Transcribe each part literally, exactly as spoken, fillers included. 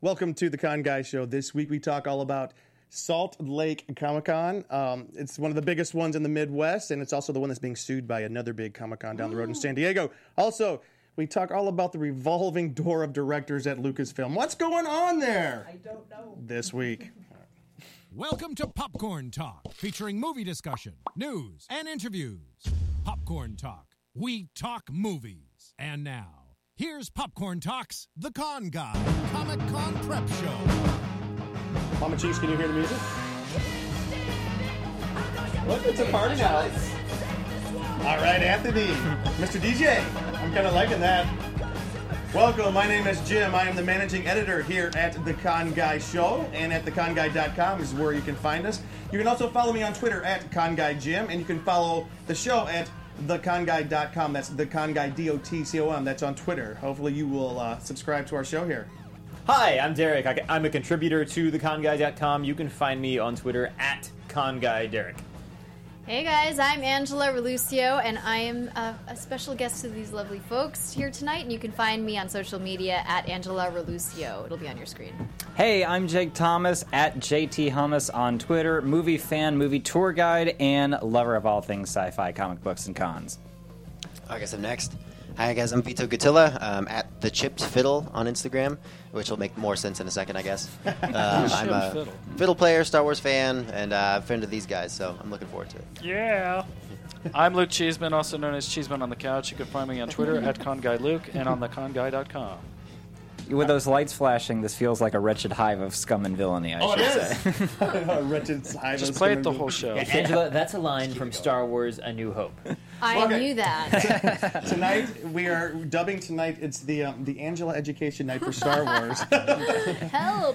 Welcome to the Con Guy Show. This week we talk all about Salt Lake Comic-Con. Um, it's one of the biggest ones in the Midwest, and it's also the one that's being sued by another big Comic-Con down the road in San Diego. Also, we talk all about the revolving door of directors at Lucasfilm. What's going on there? I don't know. This week. Welcome to Popcorn Talk, featuring movie discussion, news, and interviews. Popcorn Talk. We talk movies. And now, here's Popcorn Talk's The Con Guy Comic-Con Prep Show. Mama Cheese, can you hear the music? Look, it's a party now. All right, Anthony, Mister D J, I'm kind of liking that. Welcome, my name is Jim. I am the managing editor here at The Con Guy Show, and at the con guy dot com is where you can find us. You can also follow me on Twitter at ConGuyJim, and you can follow the show at the con guy dot com. That's The Con Guy, D O T C O M. That's on Twitter. Hopefully you will uh, subscribe to our show here. Hi, I'm Derek. I, I'm a contributor to the con guy dot com. You can find me on Twitter at ConGuyDerek. Hey guys, I'm Angela Relucio, and I am a, a special guest to these lovely folks here tonight, and you can find me on social media at Angela Relucio. It'll be on your screen. Hey, I'm Jake Thomas, at J T Hummus on Twitter, movie fan, movie tour guide, and lover of all things sci-fi, comic books, and cons. I guess I'm next. Hi guys, I'm Vito Gatilla, um, at The Chipped Fiddle on Instagram, which will make more sense in a second, I guess. Um, I'm a Fiddle. fiddle player, Star Wars fan, and uh, a friend of these guys, so I'm looking forward to it. Yeah. I'm Luke Cheeseman, also known as Cheeseman on the Couch. You can find me on Twitter at ConGuyLuke and on the con guy dot com. With those lights flashing, this feels like a wretched hive of scum and villainy, I Oh, should it say. is. A wretched hive Just of play it scum the and whole villainy. show. Yeah, Angela, that's a line from Star Wars A New Hope. I Okay. knew that. Tonight we are dubbing tonight. It's the um, the Angela Education Night for Star Wars. Help!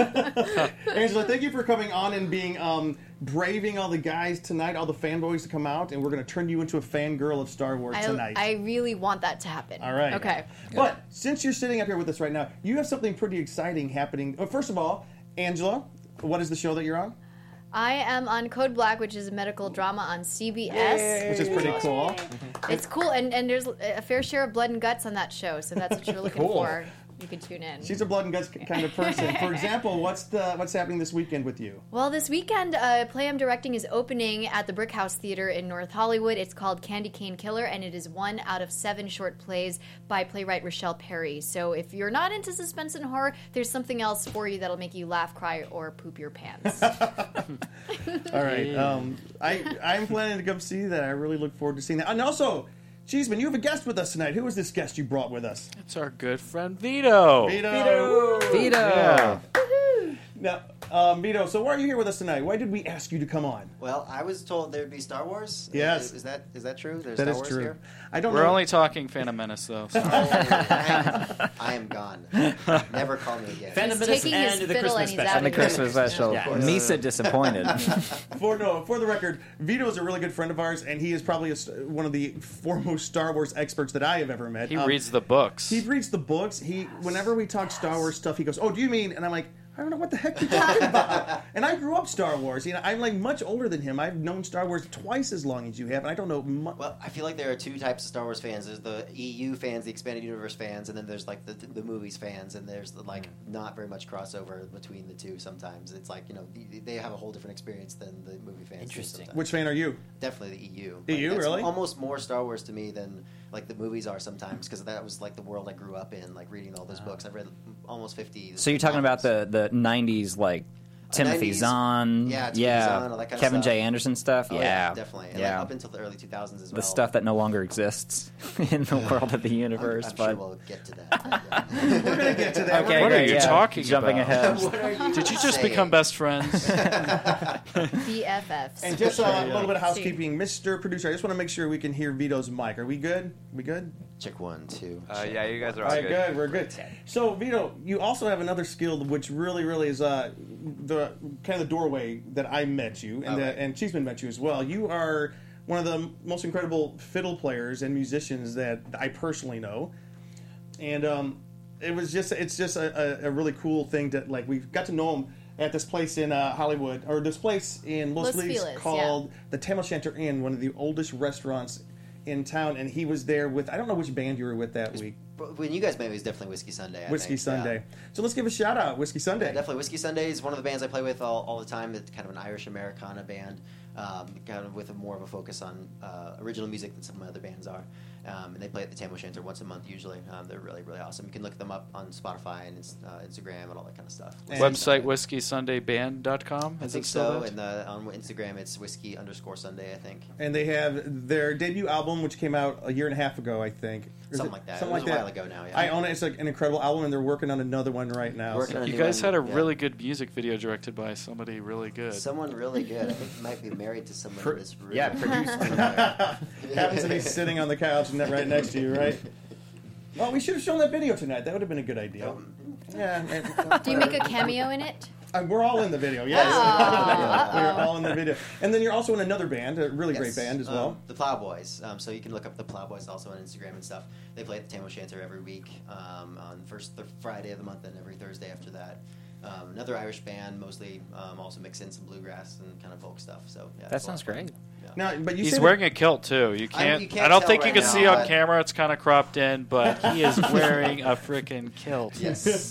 Angela, thank you for coming on and being um, braving all the guys tonight, all the fanboys to come out, and we're going to turn you into a fangirl of Star Wars I, tonight. I really want that to happen. all right. Okay. But since you're sitting up here with us right now, you have something pretty exciting happening. Oh, first of all, Angela, what is the show that you're on? I am on Code Black, which is a medical drama on C B S. Which is pretty cool. It's cool, and, and there's a fair share of blood and guts on that show, so that's what you're looking Cool. for. You can tune in. She's a blood and guts kind of person. For example, what's the what's happening this weekend with you? Well, this weekend, a play I'm directing is opening at the Brick House Theater in North Hollywood. It's called Candy Cane Killer, and it is one out of seven short plays by playwright Rochelle Perry. So if you're not into suspense and horror, there's something else for you that'll make you laugh, cry, or poop your pants. All right. Um, I, I'm planning to come see that. I really look forward to seeing that. And also, Cheeseman, you have a guest with us tonight. Who is this guest you brought with us? It's our good friend Vito. Vito. Vito! Yeah. Now, um, Vito, so why are you here with us tonight? Why did we ask you to come on? Well, I was told there'd be Star Wars. Yes. Is, is that is that true? There's That Star is Wars true. here? I don't We're know. only talking Phantom Menace, though. So. Oh, I, am, I am gone. Never call me again. Phantom He's Menace taking his and the fiddle Christmas and he's special. out And the of here. Christmas special. Yeah. Misa disappointed. For no, for the record, Vito is a really good friend of ours, and he is probably a, st- one of the foremost Star Wars experts that I have ever met. He Um, reads the books. He reads the books. He, whenever we talk Star Wars stuff, he goes, "Oh, do you mean?" And I'm like, "I don't know what the heck you're talking about." And I grew up Star Wars. You know, I'm like much older than him. I've known Star Wars twice as long as you have, and I don't know. Mu- Well, I feel like there are two types of Star Wars fans. There's the E U fans, the expanded universe fans, and then there's like the the movies fans, and there's the, like not very much crossover between the two. Sometimes it's like you know they have a whole different experience than the movie fans. do Interesting. sometimes. Which fan are you? Definitely the E U. E U, that's really? Almost more Star Wars to me than like the movies are sometimes, because that was like the world I grew up in, like reading all those books. I've read almost fifty. So you're talking about the, the nineties, like, Timothy nineties, Zahn, yeah, Timothy yeah, Zahn, all that kind of Kevin stuff. J. Anderson stuff, Oh, yeah, definitely. And yeah. like up until the early two thousands as well. The stuff that no longer exists in the world of the I'm, universe. I'm but sure we'll get to that. but, yeah. We're gonna get to that. okay, What are great, you yeah. talking Jumping about? ahead. What are you Did you just saying? become best friends? B F Fs. And just uh, a little bit of housekeeping, Mister Producer. I just want to make sure we can hear Vito's mic. Are we good? We good? Check one, two. Uh, yeah, you guys are All all right, good. good. We're good. So, Vito, you also have another skill, which really, really is uh, the kind of the doorway that I met you, and Oh, the, right. and Cheeseman met you as well. You are one of the most incredible fiddle players and musicians that I personally know, and um, it was just it's just a, a, a really cool thing that like we got to know him at this place in uh, Hollywood, or this place in Los, Los Feliz Feliz, called the Tam O'Shanter Inn, one of the oldest restaurants in town, and he was there with I don't know which band you were with that week. But when you guys met, it was definitely Whiskey Sunday. I Whiskey think. Sunday. Yeah. So let's give a shout out, Whiskey Sunday. Yeah, definitely. Whiskey Sunday is one of the bands I play with all, all the time. It's kind of an Irish Americana band, um, kind of with a more of a focus on uh, original music than some of my other bands are. Um, and they play at the Tam O'Shanter once a month usually. Um, they're really, really awesome. You can look them up on Spotify and uh, Instagram and all that kind of stuff. And- Website whiskey sunday band dot com. I Is think it still so. that? And uh, on Instagram, it's whiskey underscore Sunday, I think. And they have their debut album, which came out a year and a half ago, I think. Or is Something it- like that. Something It was like a that. while ago now, yeah. I own it. It's like an incredible album, and they're working on another one right now. Working so- on a You new guys one, had a yeah. really good music video directed by somebody really good. Someone really good. I think he might be married to someone Pro- in this room. yeah, produced. Happens to be sitting on the couch and right next to you, right? Well, we should have shown that video tonight. That would have been a good idea. Yeah. and- Do you make a cameo in it? Uh, we're all in the video, yes. Oh. We're all in the video. And then you're also in another band, a really great Yes, band as um, well. the Plowboys. Um, so you can look up the Plowboys also on Instagram and stuff. They play at the Tam O'Shanter every week um, on the first th- Friday of the month and every Thursday after that. Um, another Irish band, mostly um, also mix in some bluegrass and kind of folk stuff. So yeah, That it's a lot soun's of fun. great. Yeah. Now, but you He's said wearing a kilt too. You can't. you I, can't don't tell think you right can now, see on but- camera. It's kind of cropped in, but he is wearing a freaking kilt. Yes.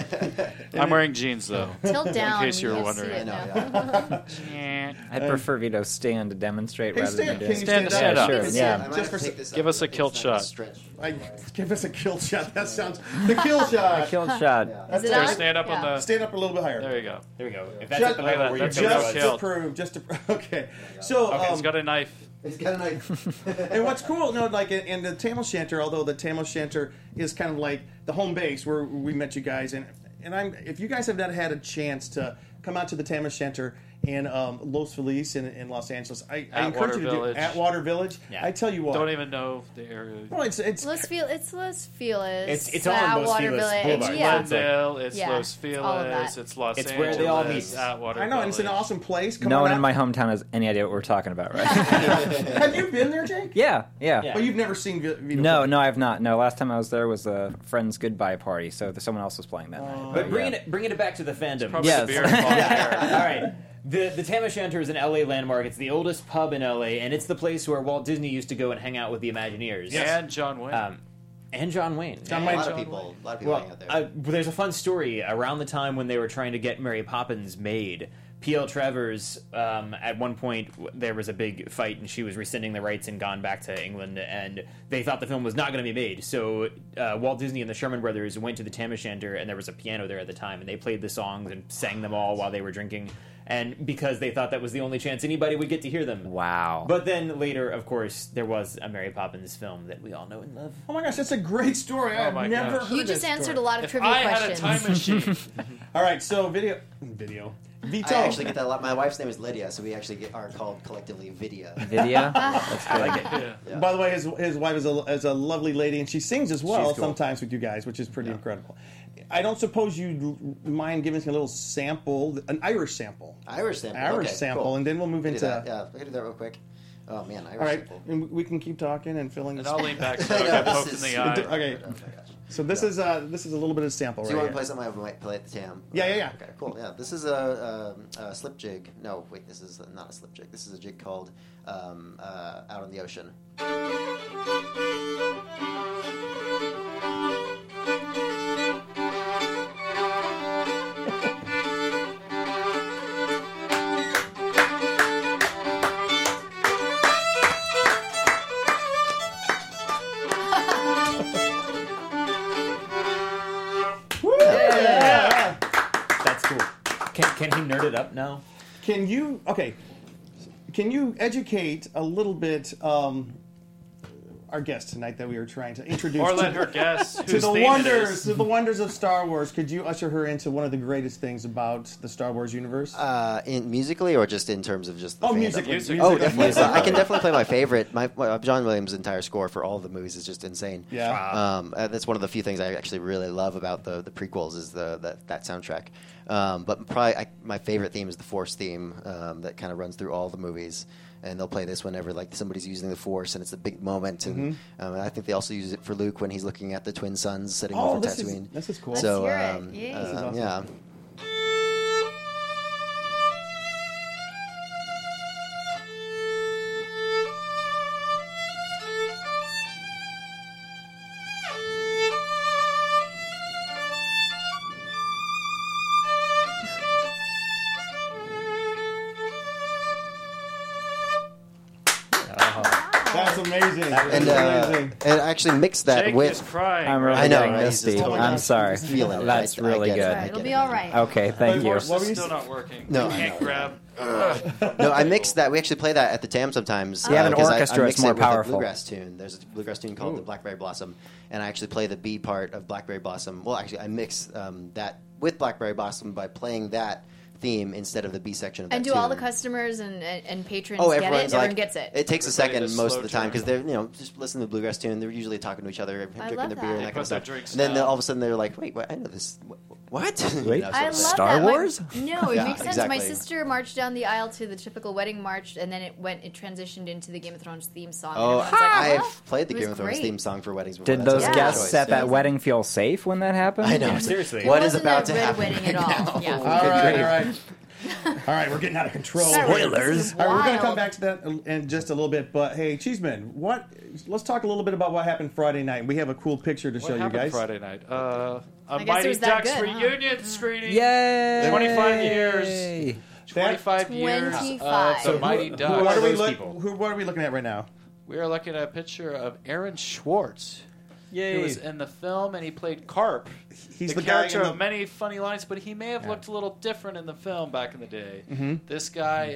I'm wearing jeans though. Tilt down. case we you were can't see wondering. it I now. know, yeah. I'd prefer Vito stand to demonstrate Hey, rather stand, than can do you Stand- stand, stand up? up. Sure, I yeah. might Just have for to s- take this give up. us a It's kilt not shot. a stretch. I, give us a kill shot. That sounds the kill shot. Kill shot. Yeah. Is it So on? stand up on Yeah. the. Stand up a little bit higher. There you go. There we go. If that's Just- at the level where you're that's going a Just no to kill. prove, just to okay. So, Okay, um, he's got a knife. He's got a knife. and what's cool, no, like in, in the Tam O'Shanter, although the Tam O'Shanter is kind of like the home base where we met you guys, and and I'm if you guys have not had a chance to come out to the Tam O'Shanter in um, Los Feliz in, in Los Angeles, I, I encourage Water you to Village. do Atwater Village. Yeah. I tell you what, Don't even know the area. well, it's it's Los Feel it's Los Feliz. It's- it's on at Los Water Feliz Village. Boulevard. Yeah. It's like- Glendale, it's Yeah, Los it's all of Feliz, that. it's Los It's Angeles, where they all meet. Atwater I know, and it's an Village. awesome place. Come No on one out. in my hometown has any idea what we're talking about, right? Have you been there, Jake? yeah, yeah, Yeah. But you've never seen Vi- Vito. No, play. no, I have not. No, last time I was there was a friend's goodbye party, so th- someone else was playing that night. But bringing yeah. it bringing it back to the fandom. Probably Yes. the beer involved there. All right. The the Tam O'Shanter is an L A landmark. It's the oldest pub in L A, and it's the place where Walt Disney used to go and hang out with the Imagineers. And John Wayne. Um, and John Wayne. John A Wayne- lot of John people, a lot of people Well, hang out there. uh, there's a fun story around the time when they were trying to get Mary Poppins made. P L. Travers, um, at one point, w- there was a big fight, and she was rescinding the rights and gone back to England, and they thought the film was not going to be made. So uh, Walt Disney and the Sherman Brothers went to the Tam O'Shanter, and there was a piano there at the time, and they played the songs and sang them all while they were drinking, and because they thought that was the only chance anybody would get to hear them. Wow. But then later, of course, there was a Mary Poppins film that we all know and love. Oh my gosh, that's a great story. Oh I've my never gosh. heard You just that answered story. a lot of if trivia I questions. had a time machine, All right, so video, video, Vito. I actually get that a lot. My wife's name is Lydia, so we actually get, are called collectively Vidya. Video? That's good. Like it. yeah. Yeah. By the way, his, his wife is a, is a lovely lady, and she sings as well She's cool. sometimes with you guys, which is pretty incredible. I don't suppose you'd mind giving us a little sample, an Irish sample. Irish sample. Irish okay, sample, cool. and then we'll move We can do into. that. Yeah, we can do that real quick. Oh man, Irish All right, sample. and we can keep talking and filling And this. I'll lean back so I I know, get this poked in is the super eye. hard. Okay. Oh my gosh. So this is uh this is a little bit of sample Do you right want to here. play something I might play at the Tam? Yeah, yeah, yeah. Okay, cool. Yeah, this is a, a, a slip jig. No, wait, this is not a slip jig. This is a jig called um, uh, Out on the Ocean. Yeah. That's cool. Can, can he nerd it up now? Can you okay? Can you educate a little bit um, our guest tonight that we were trying to introduce Or to, let her guess to whose the theme it wonders is. to the wonders of Star Wars? Could you usher her into one of the greatest things about the Star Wars universe? Uh, in musically or just in terms of just the oh, fandom? musically. Music. Oh, Musically. definitely. So I can definitely play my favorite. My, my John Williams' entire score for all of the movies is just insane. Yeah. Um, uh, that's one of the few things I actually really love about the the prequels is the that, that soundtrack. Um, but probably I, my favorite theme is the Force theme um, that kind of runs through all the movies. And they'll play this whenever like somebody's using the Force, and it's a big moment. And Mm-hmm. um, I think they also use it for Luke when he's looking at the twin suns sitting Oh, over this is Tatooine. this is cool. Let's so hear it. um, Yay. uh, This is awesome. yeah. That's amazing. And, That's uh, amazing. and I actually mixed that Jake with. is crying. I'm really I know, getting right? He's misty. just totally I'm just sorry. feeling it. That's I- I really get it. good. I Right, get it'll it. be all right. Okay, thank But you. what- This what were is you still s- not working. No, You I can't know. grab. No, I mixed that. We actually play that at the Tam sometimes. You have an 'cause I- orchestra, I it's mix more it with a powerful. bluegrass tune. There's a bluegrass tune called the Blackberry Blossom, and I actually play the B part of Blackberry Blossom. Well, actually, I mix um, that with Blackberry Blossom by playing that theme instead of the B section of that And do all the tune. customers and, and, and patrons Oh, get it? everyone's Everyone like, gets it. It takes a Everybody second does most slow of the time turn. because they're you know just listen to the bluegrass tune. They're usually talking to each other, I drinking love their beer, that. and They that kind put of their stuff. drinks And then down. all of a sudden they're like, "Wait, what? I know this. What?" Wait, You know, so I it's love like- Star that. My- Wars? no, it Yeah, makes sense. exactly. My sister marched down the aisle to the typical wedding march, and then it went. It transitioned into the Game of Thrones theme song. Oh, and everyone's like, I've "Huh?" played the It Game was of Thrones great. theme song for weddings before. Did That's those a Yeah. good guests choice. at that Yeah. wedding feel safe when that happened? I know. Seriously. It What is wasn't about a to red happen wedding right at all. now? Yeah. All right, all right. All right, we're getting out of control. Sorry, here. this is All right, we're going to come wild. back to that in just a little bit. But hey, Cheeseman, what? Let's talk a little bit about what happened Friday night. We have a cool picture to What show you happened guys. Friday night? Uh, a guess it Mighty was that Ducks good, huh? reunion screening. Yay! twenty-five years. twenty-five years of twenty-five. the So Mighty Who, Ducks. what, are we those look, people? who, what are we looking at right now? We are looking at a picture of Aaron Schwartz. Yay! He was in the film and he played Carp. He's the, the, guy character in the, of many funny lines, but he may have looked a little different in the film back in the day. Mm-hmm. This guy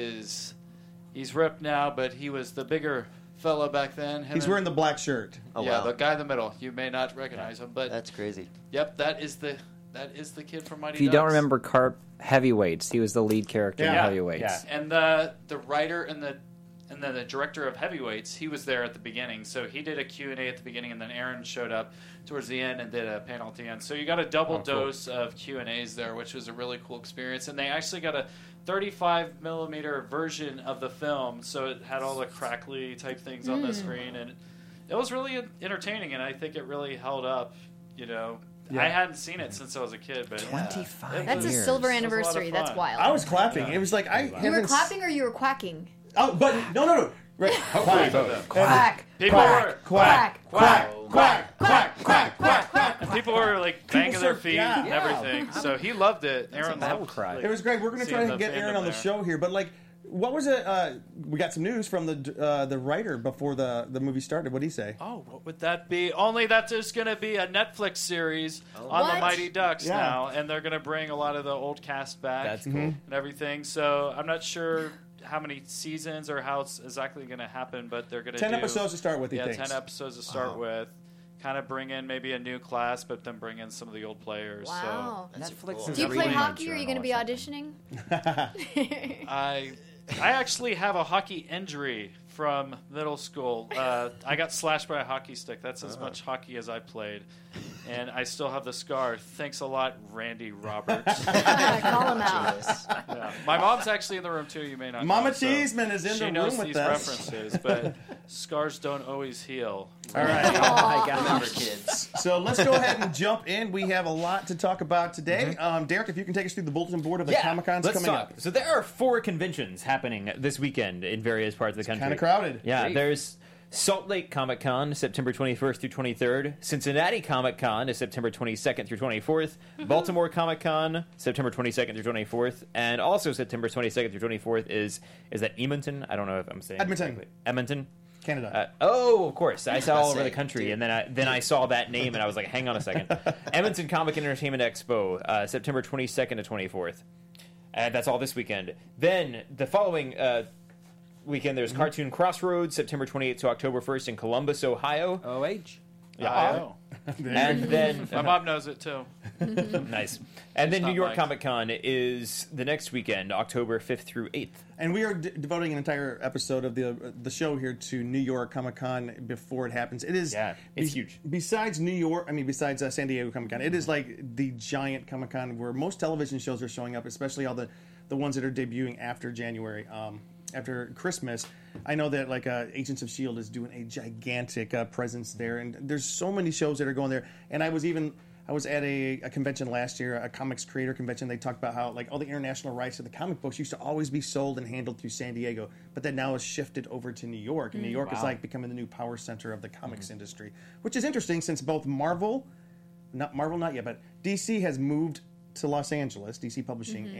is he's ripped now, but he was the bigger fella back then. Him He's and- wearing the black shirt. Oh, yeah, wow. the guy in the middle. You may not recognize him, but That's crazy. yep, that is the that is the kid from Mighty If you Ducks. don't remember Carp, Heavyweights. He was the lead character in Yeah. Heavyweights. Yeah. And the the writer and the and then the director of Heavyweights, he was there at the beginning. So he did a Q and A at the beginning, and then Aaron showed up towards the end and did a panel at the end. So you got a double Oh, cool. dose of Q and A's there, which was a really cool experience. And they actually got a thirty-five millimeter version of the film, so it had all the crackly type things on the screen, and it was really entertaining. And I think it really held up. You know, Yeah. I hadn't seen it since I was a kid, but Twenty-five. That's a years. silver It was a lot of anniversary. That's fun. wild. I was clapping. It was like I. you were haven't s- clapping or you were quacking? Oh, but no, no, no. Right. Quack, Quack. people were quack, quack, Quack. quack, quack, quack, quack, quack. And people were like banging their start- feet yeah. and Yeah. everything. So he loved it. Aaron battle loved cry. like, It was great. We're going to try seeing to the get Aaron fandom on the there. show here, but like, what was it? Uh, we got some news from the uh, the writer before the the movie started. What did he say? Oh, what would that be? Only that there's going to be a Netflix series on What? the Mighty Ducks Yeah. now, and they're going to bring a lot of the old cast back That's cool. and everything. So I'm not sure how many seasons or how it's exactly going to happen, but they're going to Ten do, episodes to start with. He Yeah, thinks. ten episodes to start with. Kind of bring in maybe a new class, but then bring in some of the old players. Wow. Netflix Do you is play reading hockey? my Or are you going to be journal or something. auditioning? So I, I actually have a hockey injury from middle school. Uh, I got slashed by a hockey stick. That's as much hockey as I played, and I still have the scar. Thanks a lot, Randy Roberts. Call him out. Yeah. My mom's actually in the room too. You may not. Mama know, so Cheeseman is in she the knows room with these us. references, but scars don't always heal. All right. I got Remember, kids. So let's go ahead and jump in. We have a lot to talk about today. Mm-hmm. Um, Derek, if you can take us through the bulletin board of the Yeah, Comic Cons let's coming talk. up. So there are four conventions happening this weekend in various parts of the country. Kind of crowded. Yeah, Great. there's Salt Lake Comic Con, September twenty-first through twenty-third. Cincinnati Comic Con is September twenty-second through twenty-fourth. Baltimore Comic Con, September twenty-second through twenty-fourth. And also September twenty-second through twenty-fourth is, is that Edmonton? I don't know if I'm saying it Edmonton. correctly. Edmonton. Canada. Uh, oh, of course. I saw all over Say, the country, dude. and then I then I saw that name, and I was like, "Hang on a second." Edmonton Comic and Entertainment Expo, uh, September twenty-second to twenty-fourth. And that's all this weekend. Then the following uh, weekend, there's Cartoon Crossroads, September twenty-eighth to October first in Columbus, Ohio. O H. Yeah, I know. And then My mom knows it too. nice. And then not New York Mike. Comic Con is the next weekend, October fifth through eighth. And we are d- devoting an entire episode of the uh, the show here to New York Comic Con before it happens. It is Yeah, it's huge. Besides New York, I mean, besides uh, San Diego Comic Con, it is like the giant Comic Con where most television shows are showing up, especially all the the ones that are debuting after January, um, after Christmas. I know that like uh, Agents of S H I E L D is doing a gigantic uh, presence there, and there's so many shows that are going there. And I was even I was at a, a convention last year, a comics creator convention. They talked about how like all the international rights to the comic books used to always be sold and handled through San Diego, but that now is shifted over to New York, and New York is like becoming the new power center of the comics industry, which is interesting since both Marvel, not Marvel not yet, but D C has moved to Los Angeles, D C Publishing, and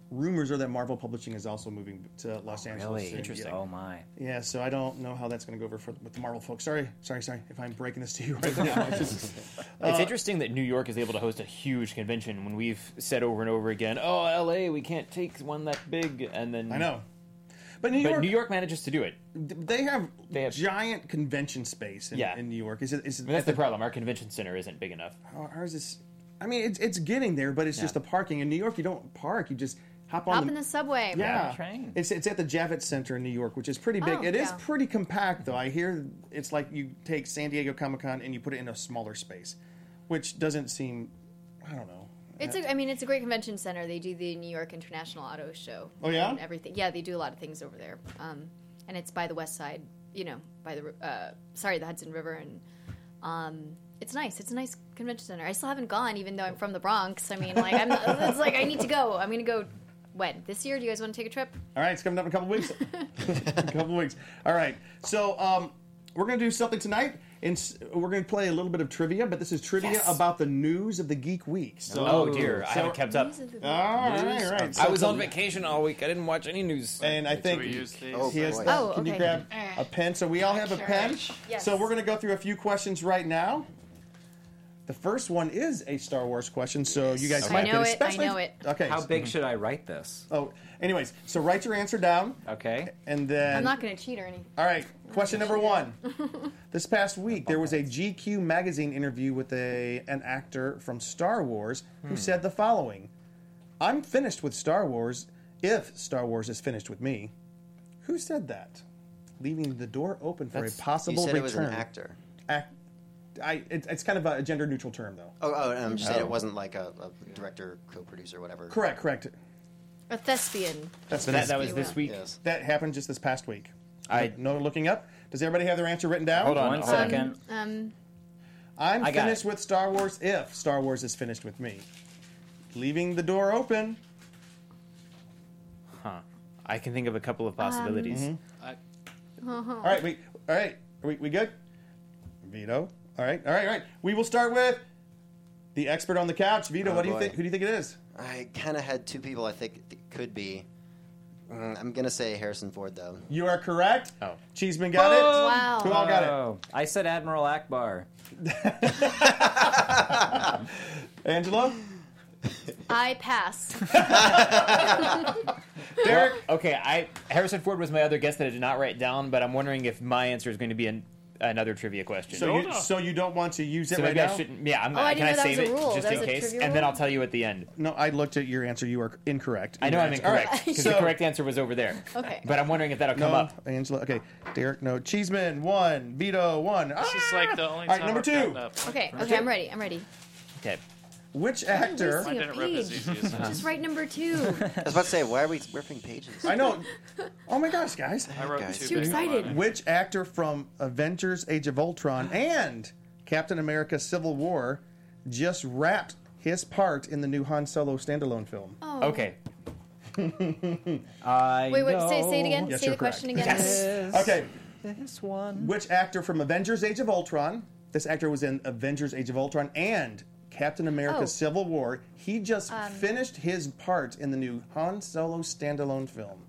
rumors are that Marvel Publishing is also moving to Los Angeles. Really soon. interesting. Yeah. Oh my. Yeah, so I don't know how that's going to go over for, with the Marvel folks. Sorry, sorry, sorry if I'm breaking this to you right now. It's just- It's interesting that New York is able to host a huge convention when we've said over and over again, "Oh, L A, we can't take one that big," and then I know. But New but York, New York manages to do it. they have, They have- giant convention space in, Yeah. in New York. Is it? Is it I mean, that's the problem. Our convention center isn't big enough. Ours is. I mean, it's it's getting there, but it's just the parking. In New York, you don't park. You just hop on Hop the, in the subway. yeah. train. It's it's at the Javits Center in New York, which is pretty big. Oh, It is yeah. pretty compact, though. I hear it's like you take San Diego Comic Con and you put it in a smaller space, which doesn't seem. I don't know. It's a, I mean, it's a great convention center. They do the New York International Auto Show. Oh, yeah? And everything. Yeah, they do a lot of things over there. Um, and it's by the West Side, you know, by the uh, sorry, the Hudson River, and um, it's nice. It's a nice convention center. I still haven't gone, even though I'm from the Bronx. I mean, like, I'm. It's like I need to go. I'm going to go. When this year? Do you guys want to take a trip? All right, it's coming up in a couple weeks. a couple weeks. All right, so um, we're going to do something tonight. And s- we're going to play a little bit of trivia, but this is trivia Yes. about the news of the Geek Week. So, Oh dear, I So- haven't kept up. These are the- all right, all right. So I was to- on vacation all week. I didn't watch any news. and I Do think we use these? Oh, he has. boy. The, Oh, Can you okay. grab a pen? So we all have a pen. Yes. So we're going to go through a few questions right now. The first one is a Star Wars question, so you guys I might know get it, I especially. know it. Okay. How big should I write this? Oh, anyways, so write your answer down, Okay. and then. I'm not going to cheat or anything. All right, question number one. This past week, there was a G Q magazine interview with a an actor from Star Wars who said the following: "I'm finished with Star Wars if Star Wars is finished with me." Who said that? Leaving the door open for That's- a possible You said return. it was an actor. Act, I, it, it's kind of a gender neutral term, though. Oh, oh and I'm just saying Oh. it wasn't like a, a director, co-producer, whatever. Correct, correct. A thespian. That's So that, that that, was this week. Yes. that happened just this past week. I- no looking up. Does everybody have their answer written down? Hold on One one second. Um, I'm I got finished it. with Star Wars if Star Wars is finished with me. Leaving the door open. Huh. I can think of a couple of possibilities. Mm-hmm. I, All right, we all right. Are we, we good? Vito. All right, all right, all right. We will start with the expert on the couch. Vito, Oh, what do you boy. think? Who do you think it is? I kind of had two people I think it could be. Mm, I'm going to say Harrison Ford, though. You are correct. Oh. Cheeseman got it. Wow. Who all got it? Oh, I said Admiral Akbar. Angelo? I pass. Derek? Okay, I Harrison Ford was my other guess that I did not write down, but I'm wondering if my answer is going to be an, another trivia question. So you, so you don't want to use it So right maybe now? I shouldn't. Yeah, I'm, Oh, I can didn't I know that save was a it rule. just That in was a case, trivia and then rule? I'll tell you at the end. No, I looked at your answer. You are incorrect. I know Your I'm answer. All right. incorrect because So- the correct answer was over there. Okay. But I'm wondering if that'll come No, up. Angela. Okay, Derek. No, Cheeseman one, Vito one. this is like the only All right, time number I've two. gotten up. Okay, okay, I'm ready. I'm ready. Okay. Which actor? Mine a didn't rip as page. easy as this. Just write number two. I was about to say, why are we ripping pages? I know. Oh my gosh, guys! I wrote Guys. too Too big excited. on it. Which actor from Avengers: Age of Ultron and Captain America: Civil War just wrapped his part in the new Han Solo standalone film? Oh. Okay. I Wait, wait. know Say, say it again. Yes, say you're the question correct. again. Yes. Okay, This one. which actor from Avengers: Age of Ultron? This actor was in Avengers: Age of Ultron and Captain America: Oh. Civil War. He just Um, finished his part in the new Han Solo standalone film.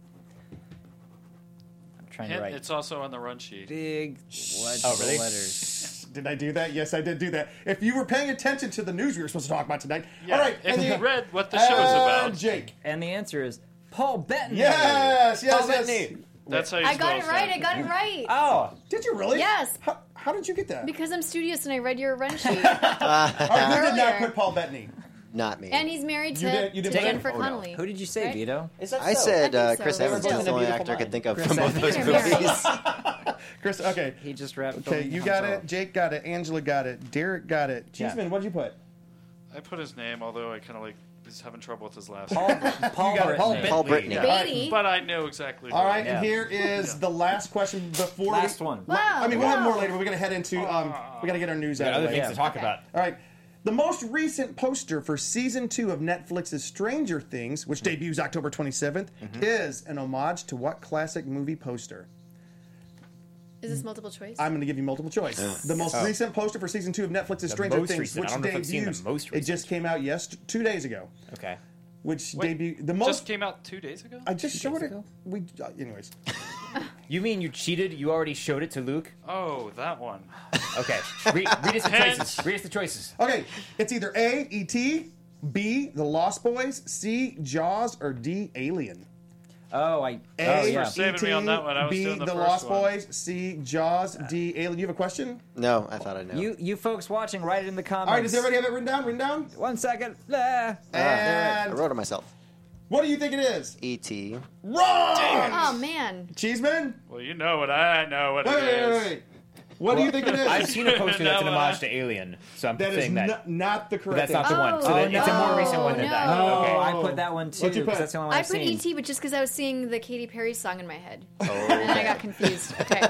I'm trying to Hint, write it's also on the run sheet. big leg- Oh, really? letters. Did I do that? Yes, I did do that. If you were paying attention to the news we were supposed to talk about tonight, Yeah, all right. if and you the- read what the show's uh, about. Jake. And the answer is Paul Bettany. Yes, yes, Paul yes. Bettany. That's how you I spell got it right. that. I got it right. Oh, Did you really? Yes. How, how did you get that? Because I'm studious and I read your run sheet. All right, who did not Earlier. put Paul Bettany? Not me. And he's married to, You did- you did to put it? Jennifer Oh, no. Connelly. who did you say, Right? Vito? Is that I said I uh, think so. Chris They were Evans both is in the A only Beautiful actor I could Mind. think of Chris from both Evans. those They're married. movies. Chris, okay. He just wrapped. Okay, you got it. Jake got it. Angela got it. Derek got it. Yeah. Cheeseman, what'd you put? I put his name, although I kind of like was having trouble with his last Paul, name. Paul, got it. Paul Bettany. Paul Brittany. All right. Beatty. But I knew exactly. All who right, it and Yeah. here is the last question before Last we, one. Wow. I mean, we'll have wow. more later, but we're going to head into, um, we got to get our news Got out of other the way. things Yeah. to talk Okay. about. All right. The most recent poster for season two of Netflix's Stranger Things, which debuts October twenty-seventh, is an homage to what classic movie poster? Is this multiple choice? I'm going to give you multiple choice. The most recent poster for season two of Netflix's Stranger most Things, recent. I which don't know if I've seen the debuts, most it just came out yes two days ago. Okay. which Wait, debuted the most. Just came out two days ago. I just showed days it. ago? We, uh, anyways. You mean you cheated? You already showed it to Luke? Oh, that one. Okay. Read, read us the Hint. choices. Read us the choices. Okay, it's either A, E T, B, The Lost Boys, C, Jaws, or D, Alien. Oh, I. A, Oh, yeah. saving me on that one. I was B, doing the The first Lost one. Boys, C, Jaws, D, Alien. You have a question? No, I thought I knew. You, you folks watching, write it in the comments. All right, does everybody have it written down? Written down? One second. Ah. Ah, I And wrote it myself. what do you think it is? E T. Wrong! Oh man. Cheeseman? Well, you know what I know what Wait, it wait, is. wait, wait. What do you think it is? I've seen a poster that's an No, homage uh, to Alien, so I'm That is saying that. not, not the But correct that's not the answer. one. So Oh, that, it's a more no, recent one than that. no. Okay. Oh, I put that one too. What'd you put? 'cause That's the only one I I've put seen. E T, but just because I was singing the Katy Perry song in my head, Oh, and I got confused. Okay.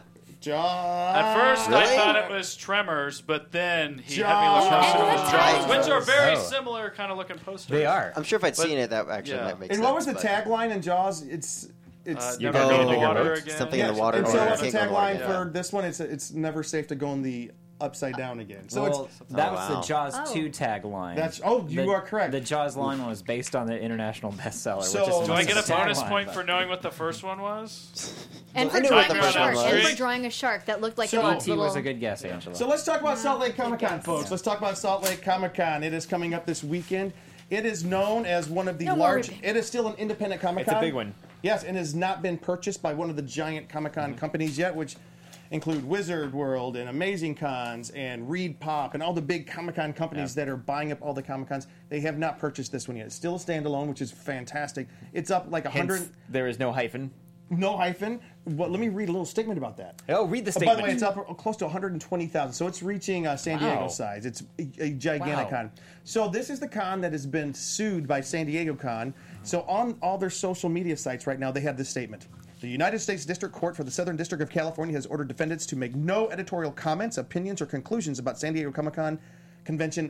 Jaws. At first, Really? I thought it was Tremors, but then he Jaws. had me look And closer. what It was time? Jaws, which are very Oh. similar kind of looking posters. They are. I'm sure if I'd But- seen it, that actually yeah. might make And sense. what was the but- tagline in Jaws? It's it's Uh, You're never gonna go go in the bigger water boats. again. Something in the Yes, water. And or so I what's the can't go in the water tagline again. for this one? It's it's never safe to go in the upside down again. So well, it's that Oh, was wow. the Jaws Oh. two tagline. That's- oh, you The- are correct. The Jaws line was based on the international bestseller. So- which is Do Do I just get a the bonus tagline, point but- for knowing what the first one was? And Well, for I knew drawing what a the first shark. one And was. for drawing a shark that looked like So- a E little. T was a good guess, Angela. So let's talk about Salt Lake Comic Con, guess. folks. Let's talk about Salt Lake Comic Con. It is coming up this weekend. It is known as one of the No more large. ripping. It is still an independent Comic It's Con. a big one. Yes, and has not been purchased by one of the giant Comic Con Mm-hmm. companies yet, which include Wizard World and Amazing Cons and Reed Pop and all the big Comic Con companies Yeah. that are buying up all the Comic Cons. They have not purchased this one yet. It's still a standalone, which is fantastic. It's up like a hundred. Hence, there is no hyphen. No hyphen. Well, let me read a little statement about that. Oh, read the Uh, by statement. the way, it's up close to one hundred twenty thousand, so it's reaching uh, San Diego Wow. size. It's a, a gigantic Wow. con. So this is the con that has been sued by San Diego Con. So on all their social media sites right now, they have this statement. The United States District Court for the Southern District of California has ordered defendants to make no editorial comments, opinions, or conclusions about San Diego Comic-Con Convention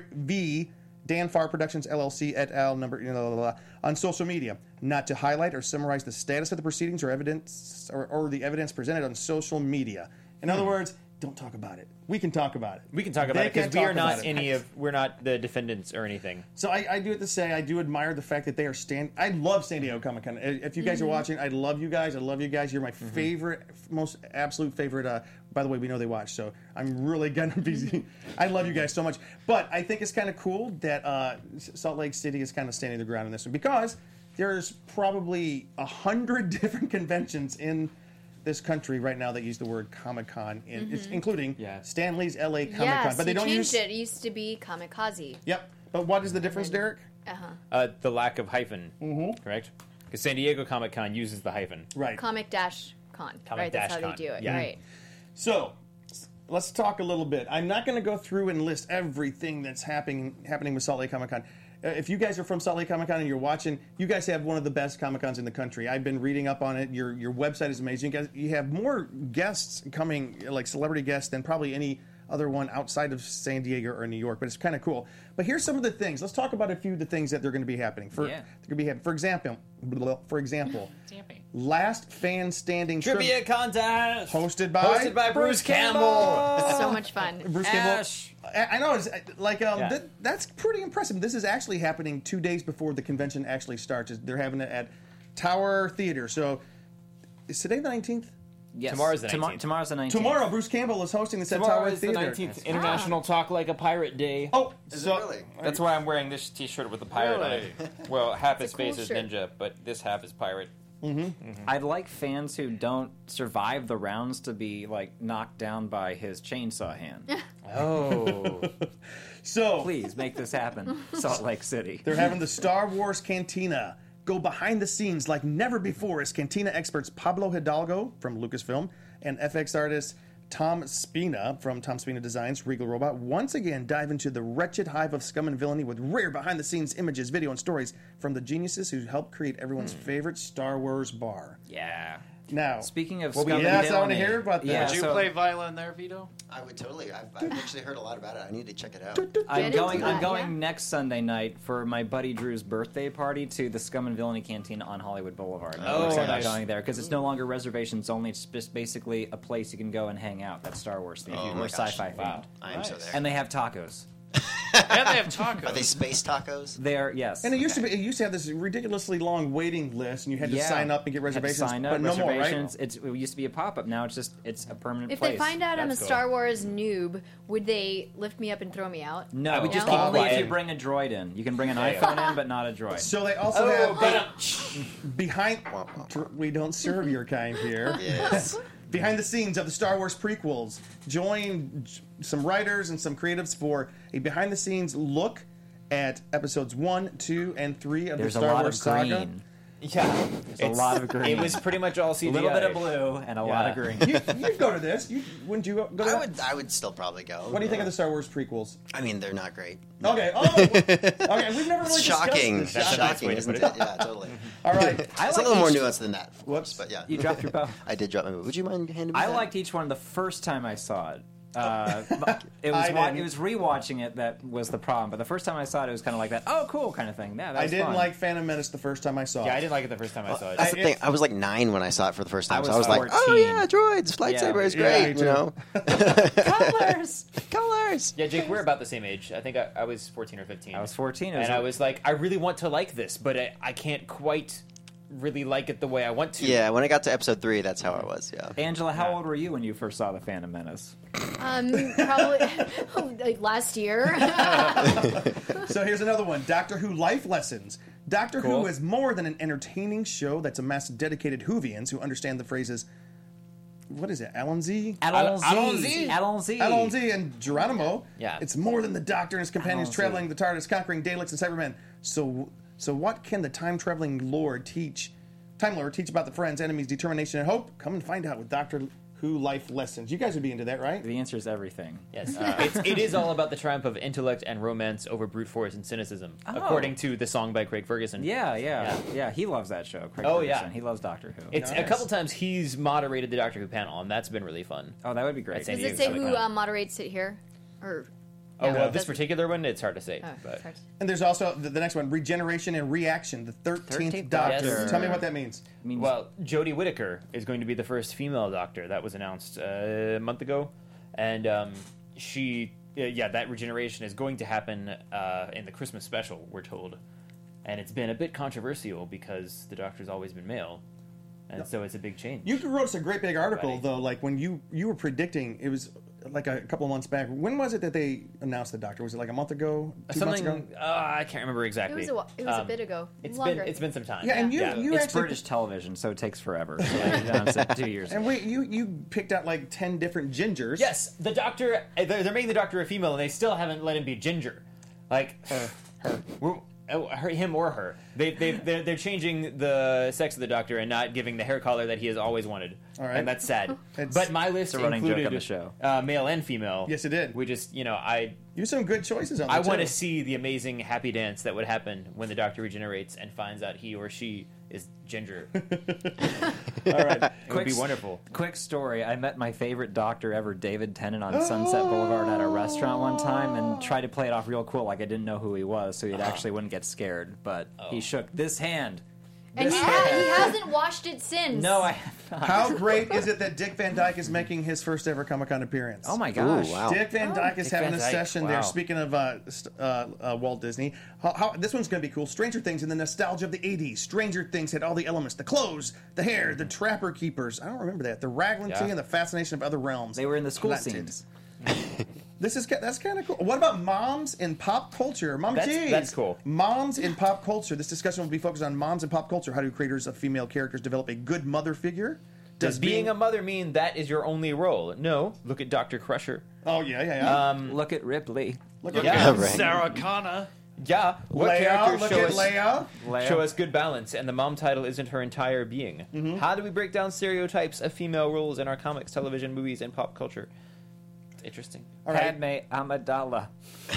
v. Dan Farr Productions, L L C, et al., number, you know, blah, blah, blah, on social media, not to highlight or summarize the status of the proceedings or evidence or, or the evidence presented on social media. In other words, don't talk about it. We can talk about it. We can talk about They it because can't we talk are not about it. any of we're not the defendants or anything. So I, I do have to say I do admire the fact that they are stand. I love San Diego Comic Con. If you guys are watching, I love you guys. I love you guys. You're my favorite, most absolute favorite. Uh, by the way, we know they watch, so I'm really gonna be. I love you guys so much. But I think it's kind of cool that uh, Salt Lake City is kind of standing their ground in this one because there's probably a hundred different conventions in this country right now that use the word Comic Con, in, it's including Yeah. Stanley's L A Comic Con. Yes, But they you don't changed use. it. It used to be Kamikaze. Yep. But what is the difference, Derek? Uh-huh. Uh, the lack of hyphen, mm-hmm. correct? Because San Diego Comic Con uses the hyphen. Right. Comic dash con. Comic right, that's dash how con. they do it. Yeah. Right. So, let's talk a little bit. I'm not going to go through and list everything that's happening happening with Salt Lake Comic Con. Uh, if you guys are from Salt Lake Comic Con and you're watching, you guys have one of the best Comic Cons in the country. I've been reading up on it. Your your website is amazing. You guys, you have more guests coming, like celebrity guests, than probably any other one outside of San Diego or New York. But it's kind of cool. But here's some of the things. Let's talk about a few of the things that they're going to be happening. For Yeah. they're going to be happening. For example, for example, last fan standing Trivia trivia contest hosted by hosted by Bruce Campbell. So much fun. Bruce Ash. Campbell. I I know. It's, uh, like, um, Yeah. th- that's pretty impressive. This is actually happening two days before the convention actually starts. They're having it at Tower Theater. So, is today the nineteenth? Yes. Tomorrow's the Tomo- nineteenth. Tomorrow's the nineteenth. Tomorrow, Bruce Campbell is hosting this at Tomorrow Tower is the Theater. nineteenth International Talk Like a Pirate Day. Oh, Is so, it really? That's why I'm wearing this T-shirt with the pirate on Really? it. Well, half its a cool face is shirt. ninja, but this half is pirate. I'd like fans who don't survive the rounds to be like knocked down by his chainsaw hand. Oh, So Please make this happen, Salt Lake City. they're having the Star Wars Cantina go behind the scenes like never before as Cantina experts Pablo Hidalgo from Lucasfilm and F X artist Tom Spina from Tom Spina Designs, Regal Robot, once again dive into the wretched hive of scum and villainy with rare behind-the-scenes images, video, and stories from the geniuses who helped create everyone's favorite Star Wars bar. Yeah. Now, Speaking of well, we- scum yes, and I want to villainy, hear about that. Yeah, Would you so play violin there, Vito? I would totally. I've, I've actually heard a lot about it. I need to check it out. I'm Get into going. I'm that, going yeah. next Sunday night for my buddy Drew's birthday party to the Scum and Villainy Canteen on Hollywood Boulevard. I'm Oh, excited about nice. going there because it's no longer reservations only. It's just basically a place you can go and hang out. That's Star Wars themed Oh or my gosh. sci-fi themed, Wow. I am so Nice. there. and they have tacos. And they have tacos. Are they space tacos? They are, yes. And it used to be. It used to have this ridiculously long waiting list, and you had to Yeah. sign up and get Had to reservations. sign up, but no more, right? reservations. It's, it used to be a pop-up. Now it's just it's a permanent If place. they find out I'm a That's cool. Star Wars noob, would they lift me up and throw me out? No, I would just keep only if quiet. you bring a droid in. You can bring an Yeah, yeah. iPhone in, but not a droid. So they also Oh, have but behind. We don't serve your kind here. Yes. Behind the scenes of the Star Wars prequels. Join j- some writers and some creatives for a behind the scenes look at episodes one, two, and three of There's the a Star lot Wars of saga. green. Yeah, a lot of green. It was pretty much all C G I. A little bit of blue and a lot of Yeah. green. You, you'd go to this. You, wouldn't you go to I that? would. I would still probably go. What do you think of the Star Wars prequels? I mean, they're not great. Okay. Oh, okay. We've never really It's shocking. discussed this. Shocking, way to isn't put it? it. Yeah, totally. All right. I It's like a little more each- nuanced than that, of course, but yeah. You dropped your bow. I did drop my bow. Would you mind handing me I that? liked each one the first time I saw it. Uh, it was I wa- didn't. it was rewatching it that was the problem. But the first time I saw it, it was kind of like that. Oh, cool, kind of thing. Yeah, that I was didn't fun. like Phantom Menace the first time I saw it. Yeah, I didn't like it the first time I saw it. That's the I- thing. I was like nine when I saw it for the first time, I so I was was like, "Oh fourteen. yeah, droids, lightsaber is Yeah, great," me you too. know. Colors. Colors. Yeah, Jake, we're about the same age. I think I, I was fourteen or fifteen. I was fourteen. It was and a- I was like, I really want to like this, but I, I can't quite really like it the way I want to. Yeah, when I got to episode three, that's how I was. Yeah. Angela, how Yeah. old were you when you first saw the Phantom Menace? Um, probably like last year. So here's another one: Doctor Who Life Lessons. Doctor Who Cool. is more than an entertaining show that's amassed dedicated Whovians who understand the phrases. What is it? Allons-y? Allons-y. Allons-y. Allons-y and Geronimo. Yeah. It's more than the Doctor and his companions Allons-y. traveling the TARDIS, conquering Daleks and Cybermen. So, so what can the time-traveling Lord teach? Time Lord teach about the friends, enemies, determination, and hope? Come and find out with Doctor Who Life Lessons. You guys would be into that, right? The answer is everything. Yes, uh, it's, it is all about the triumph of intellect and romance over brute force and cynicism, Oh. according to the song by Craig Ferguson. Yeah, yeah, Yeah. yeah. He loves that show. Craig Oh, Ferguson. yeah. He loves Doctor Who. It's a Nice. couple times he's moderated the Doctor Who panel, and that's been really fun. oh, that would be great. I'd say Does Yeah, it say something who like that. um, moderates it here? Or Oh, Yeah, well, it this doesn't- particular one, it's hard to say. oh, but sorry. And there's also the, the next one, Regeneration and Reaction, the thirteenth, thirteenth Doctor. Doctor. Tell me what that means. means Well, Jodie Whittaker is going to be the first female Doctor. That was announced uh, a month ago, and um, she, yeah, yeah, that regeneration is going to happen uh, in the Christmas special. We're told, and it's been a bit controversial because the Doctor's always been male, and so it's a big change. You wrote us a great big article, Right. though, like when you, you were predicting, it was like a couple of months back. When was it that they announced the Doctor? Was it like a month ago? Two months Something ago? uh, I can't remember It exactly. was a wh- it was a Um, bit ago. It's Longer. been it's been some time. Yeah, and you, Yeah. you it's actually. British television, so it takes forever. So you don't have to- two years. And wait, you, you picked out like ten different gingers. Yes, the Doctor. uh, They're, they're making the Doctor a female, and they still haven't let him be ginger. Like her, her, oh, her him or her. They they they're, they're changing the sex of the Doctor and not giving the hair color that he has always wanted. All right. and that's sad. It's- but my list a running joke included on the show. Uh, male and female. Yes, it did. We just you know I You have some good choices on there. I want to too. see the amazing happy dance that would happen when the Doctor regenerates and finds out he or she is ginger. All right. It would Quick be s- wonderful. Quick story. I met my favorite doctor ever, David Tennant, on Sunset Boulevard at a restaurant one time and tried to play it off real cool like I didn't know who he was so he actually wouldn't get scared. But he shook this hand. and he, ha- he hasn't washed it since. No, I have not. How great is it that Dick Van Dyke is making his first ever Comic Con appearance? Oh my gosh. Ooh, wow. Dick Van Dyke is Dick having Van a Dyke, session wow. there. Speaking of uh, st- uh, uh, Walt Disney, how, how, this one's going to be cool. Stranger Things and the nostalgia of the eighties. Stranger Things had all the elements: the clothes, the hair, the Trapper Keepers. I don't remember that. The Raglan Yeah. Tea and the fascination of other realms. They were in the school Not scenes. This is ki- that's kind of cool. What about moms in pop culture? Mom, That's- geez. that's cool. Moms in pop culture. This discussion will be focused on moms in pop culture. How do creators of female characters develop a good mother figure? Does being a mother mean that is your only role? No. Look at Doctor Crusher. oh yeah yeah yeah. Um, Look at Ripley. look at yeah, right. Sarah Connor. Yeah. What Leia. characters Look show at us, Leia. Leia. show us good balance, and the mom title isn't her entire being? Mm-hmm. How do we break down stereotypes of female roles in our comics, television, movies, and pop culture? It's interesting. All right. Padme Amidala.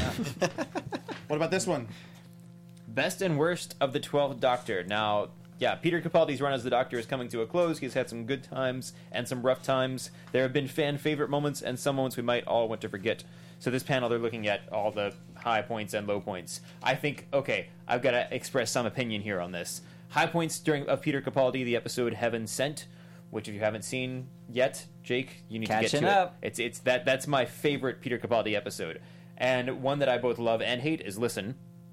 What about this one? Best and worst of the twelfth Doctor. Now, yeah, Peter Capaldi's run as the Doctor is coming to a close. He's had some good times and some rough times. There have been fan favorite moments and some moments we might all want to forget. So this panel, they're looking at all the high points and low points. I think, okay, I've got to express some opinion here on this. High points during of Peter Capaldi, the episode Heaven Sent, which if you haven't seen yet, Jake, you need to Catching get to up. it. It's it's that that's my favorite Peter Capaldi episode. And one that I both love and hate is Listen.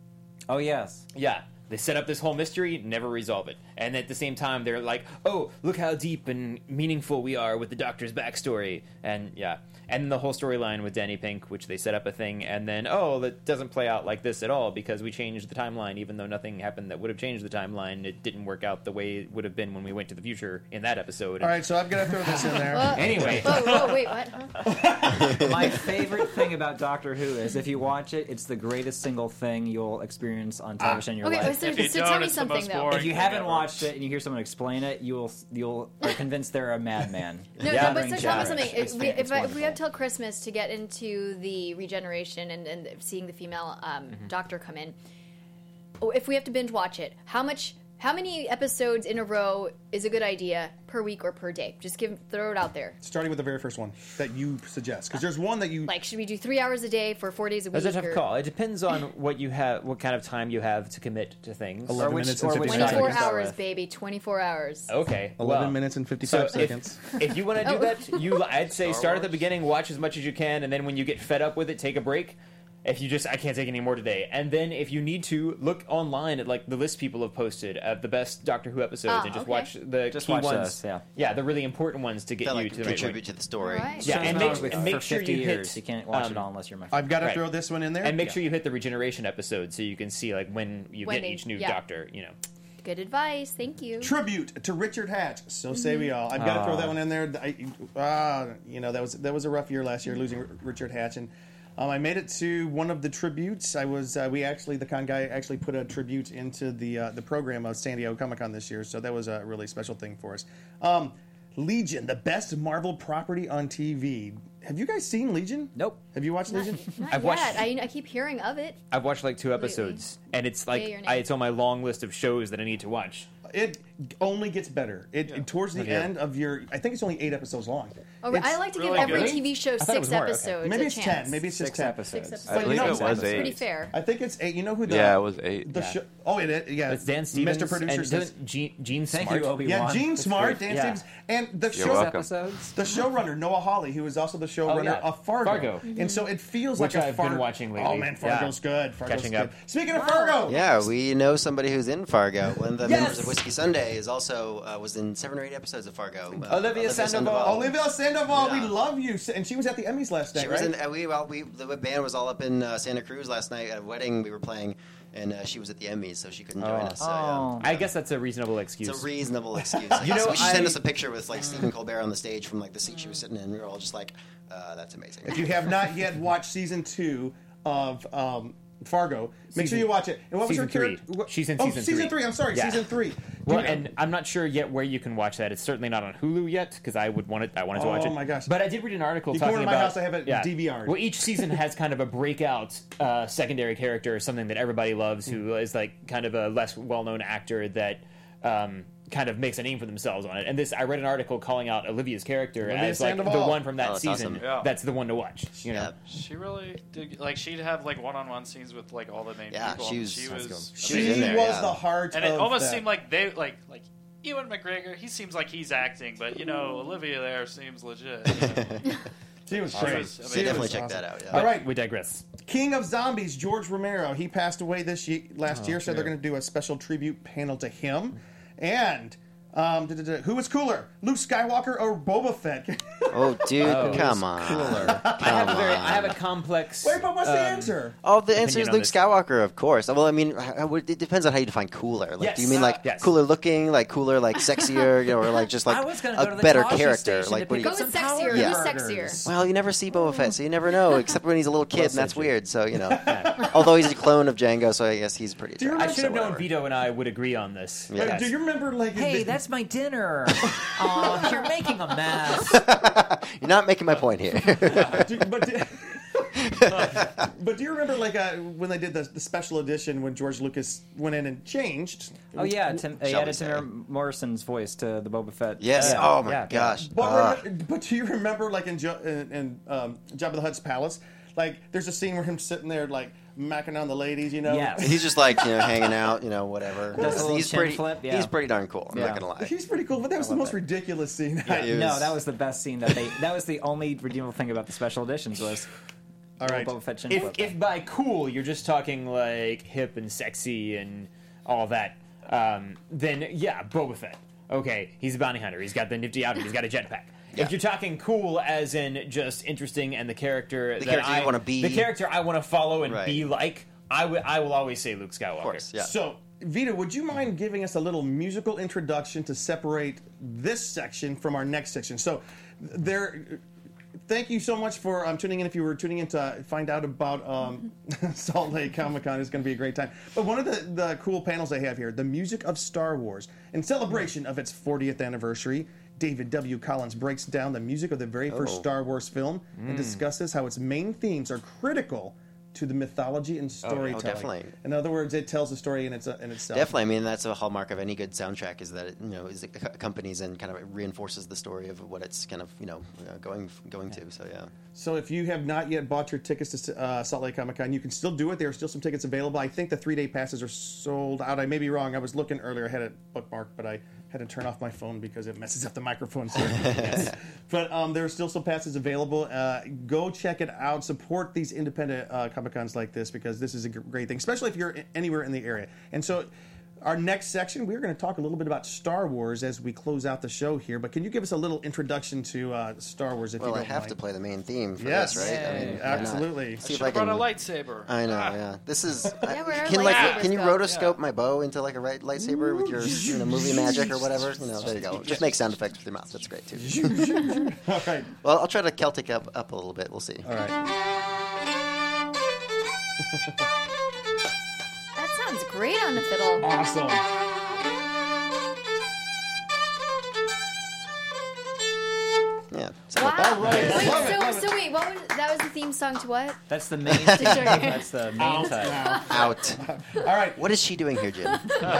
Oh yes. Yeah. They set up this whole mystery, never resolve it. And at the same time, they're like, oh, look how deep and meaningful we are with the Doctor's backstory. And, yeah. And the whole storyline with Danny Pink, which they set up a thing, and then, oh, that doesn't play out like this at all because we changed the timeline, even though nothing happened that would have changed the timeline. It didn't work out the way it would have been when we went to the future in that episode. All right, so I'm going to throw this in there. Whoa. Anyway. Whoa, whoa, wait, what? Huh? My favorite thing about Doctor Who is if you watch it, it's the greatest single thing you'll experience on television in your Okay, life. so, If you so don't, tell me it's the something most though. boring If you thing haven't ever. watched it and you hear someone explain it, you'll you'll are convinced they're a madman. No, Yeah. no, but so tell me Jack. something. It's If we, fan- if, it's I, if we wonderful. have till Christmas to get into the regeneration and, and seeing the female um, Mm-hmm. doctor come in, oh, if we have to binge watch it, how much, how many episodes in a row is a good idea per week or per day? Just give, throw it out there. Starting with the very first one that you suggest, because there's one that you Like, should we do three hours a day for four days a week? That's a tough or call. It depends on what you have, what kind of time you have to commit to things. eleven Or which- minutes and or which fifty-five time twenty-four to seconds. start hours, with. baby. twenty-four hours. Okay, eleven well, minutes and fifty-five so seconds. If, if you want to do Oh. that, you I'd say Star start at the Wars? beginning, watch as much as you can, and then when you get fed up with it, take a break. If you just I can't take any more today, and then if you need to, look online at like the list people have posted of the best Doctor Who episodes, Ah, and just okay. watch the Just key watch ones. those, yeah. yeah, the really important ones to get That you like to the right contribute point. to the story. All right. Yeah, Show's and been make- on with and make for sure fifty you hit, years. You can't watch um, it all unless you're my friend. I've got to Right. throw this one in there. And make Yeah. sure you hit the regeneration episode so you can see like when you When get they- each new yeah. Doctor. You know. Good advice. Thank you. Tribute to Richard Hatch. So Mm-hmm. say we all. I've got to throw Aw. that one in there. I, uh, you know that was that was a rough year last year losing R- Richard Hatch, and um, I made it to one of the tributes. I was uh, we actually the con guy actually put a tribute into the uh, the program of San Diego Comic Con this year, so that was a really special thing for us. Um, Legion, the best Marvel property on T V. Have you guys seen Legion? Nope. Have you watched Legion? Not I've yet. watched- I, I keep hearing of it. I've watched like two episodes, and it's like Yay or nay? I, it's on my long list of shows that I need to watch. It only gets better. It, it- towards the Yeah. end of your, I think it's only eight episodes long. Oh, It's- I like to give really every good. T V show thought it was six more, okay. episodes. Maybe a it's chance. ten. Maybe it's just Six ten. episodes. Six But episodes. you believe know, it That was sounds pretty eight. fair. I think it's eight. You know who the Yeah, it was eight. The Yeah. show. Oh, it is. Yeah, It's Dan Stevens Mister Producer and says. doesn't Gene, Gene Thank Smart. you, Obi-Wan. Yeah, Gene That's Smart, great. Dan Yeah. Stevens, and the You're show. welcome. Episodes. The showrunner Noah Hawley, who is also the showrunner yeah. of Fargo. Fargo. And so it feels Which like a I've been Far- watching lately. Oh man, Fargo's Yeah. good. Fargo's Catching good. up. Speaking of Fargo, Yeah, we know somebody who's in Fargo. One of the Yes! members of Whiskey Sunday is also uh, was in seven or eight episodes of Fargo. Uh, Olivia Sandoval. Olivia Sandoval, we Yeah. love you, and she was at the Emmys last night, She was right? in. Uh, we, well, we the band was all up in uh, Santa Cruz last night at a wedding we were playing, and uh, she was at the Emmys, so she couldn't join Oh. us. So, Oh. yeah. I guess that's a reasonable excuse. It's a reasonable excuse. You know, so she sent I- us a picture with like Stephen Colbert on the stage from like the seat she was sitting in. We were all just like, uh, "That's amazing." If you have not yet watched season two of um, Fargo, make sure Season- you watch it. And what was her season three. character? what- She's in oh, season season three. I'm sorry, Yeah. season three. Well, Dude, and I'm not sure yet where you can watch that. It's certainly not on Hulu yet because I would want it. I wanted to Oh, watch it. my gosh. But I did read an article You come talking over to my about. house, I have it yeah. D V R'd. Well, each season has kind of a breakout uh, secondary character, something that everybody loves, who is like kind of a less well-known actor that um, kind of makes a name for themselves on it. And this, I read an article calling out Olivia's character Olivia as like the Sandoval. one from that Oh, that's season. awesome. Yeah. That's the one to watch. You know. Yeah. She really did. Like she'd have like one-on-one scenes with like all the main Yeah, people. she and was- She Let's was. She she was in there, was yeah. the heart And of it almost that. seemed like they like like Ewan McGregor. He seems like he's acting, but you know Olivia there seems legit. You know? She was She great. was She amazing. So definitely was check awesome. that out. Yeah. All right, We digress. King of Zombies, George Romero. He passed away this year, last Oh, year, so they're going to do a special tribute panel to him. And um, da- da- da- who is cooler, Luke Skywalker or Boba Fett? Oh, dude, Oh, come on. Cooler. I have a very. I have a complex. Wait, but what's the um, answer? Oh, the answer is on Luke this. Skywalker, of course. Well, I mean, how- it depends on how you define cooler. Like, Yes. do you mean like Yes. cooler looking, like cooler, like sexier, you know, or like just like I was gonna go to a the better Toshi character? station Like, to what do pick you? Go Some with sexier. power Who's burgers. sexier? Well, you never see Boba Fett, so you never know, except when he's a little kid, and that's said, weird. So you know, although he's a clone of Django, so I guess he's pretty you attractive. I should have so known whatever. Vito and I would agree on this. Yeah. Wait, do you remember, like, Hey, the- that's my dinner. Oh, you're making a mess. You're not making my point here. do, but, do, but do you remember, like, uh, when they did the, the special edition when George Lucas went in and changed? Oh yeah, Tim, he Shall we added say. Tim Morrison's voice to the Boba Fett. yes. Yeah. Oh my Yeah, yeah. gosh. But, Ah. remember- but do you remember, like, in, jo- in, in um, Jabba the Hutt's palace, like, there's a scene where him sitting there, like, macking on the ladies, you know? Yes. He's just like, you know, hanging out, you know, whatever. Does a little he's chin pretty. flip, yeah. He's pretty darn cool. I'm Yeah. not gonna lie. He's pretty cool, but that was the love most that. ridiculous scene. Yeah, it No, was- that was the best scene that they. That was the only redeemable thing about the special editions was All right. Boba Fett chin If, flip. if by cool you're just talking like hip and sexy and all that, um, then yeah, Boba Fett. Okay, he's a bounty hunter. He's got the nifty outfit. He's got a jetpack. Yeah. If you're talking cool, as in just interesting, and the character The that character you I wanna be. the character I want to follow and Right. be like, I wi- I will always say Luke Skywalker. Of course, yeah. So, Vita, would you mind giving us a little musical introduction to separate this section from our next section? So, there. Thank you so much for um, tuning in. If you were tuning in to find out about um, Salt Lake Comic Con, it's going to be a great time. But one of the, the cool panels I have here, the music of Star Wars, in celebration of its fortieth anniversary. David W. Collins breaks down the music of the very first Oh. Star Wars film and discusses how its main themes are critical to the mythology and storytelling. definitely. In other words, it tells a story in, its, in itself. Definitely, I mean that's a hallmark of any good soundtrack is that it, you know is it accompanies and kind of reinforces the story of what it's kind of you know uh, going going to. So yeah, So if you have not yet bought your tickets to uh, Salt Lake Comic Con, you can still do it. There are still some tickets available. I think the three-day passes are sold out. I may be wrong. I was looking earlier. I had it bookmarked, but I had to turn off my phone because it messes up the microphone. So but um, there are still some passes available. Uh, go check it out. Support these independent uh, Comic Cons like this because this is a g- great thing, especially if you're anywhere in the area. And so our next section, we're going to talk a little bit about Star Wars as we close out the show here. But can you give us a little introduction to uh, Star Wars if well you I don't have mind? to play the main theme for Yes, this, right? I mean, why not? absolutely. See if Should I have brought can. a lightsaber. I know, Ah. yeah. This is. Yeah, where are can like lightsabers can you go? rotoscope my bow into like a right lightsaber with your you know movie magic or whatever? You know, there you go. Just make sound effects with your mouth. That's great too. All right. Well, I'll try to Celtic up up a little bit. We'll see. All right. That sounds great on the fiddle. Awesome. Yeah. Something like that. Wow. right. Wait, Love it, love so, it. so wait, what was that? Was the theme song to what? That's the main. To show your- That's the main Out title. now. Out. All right. What is she doing here, Jim?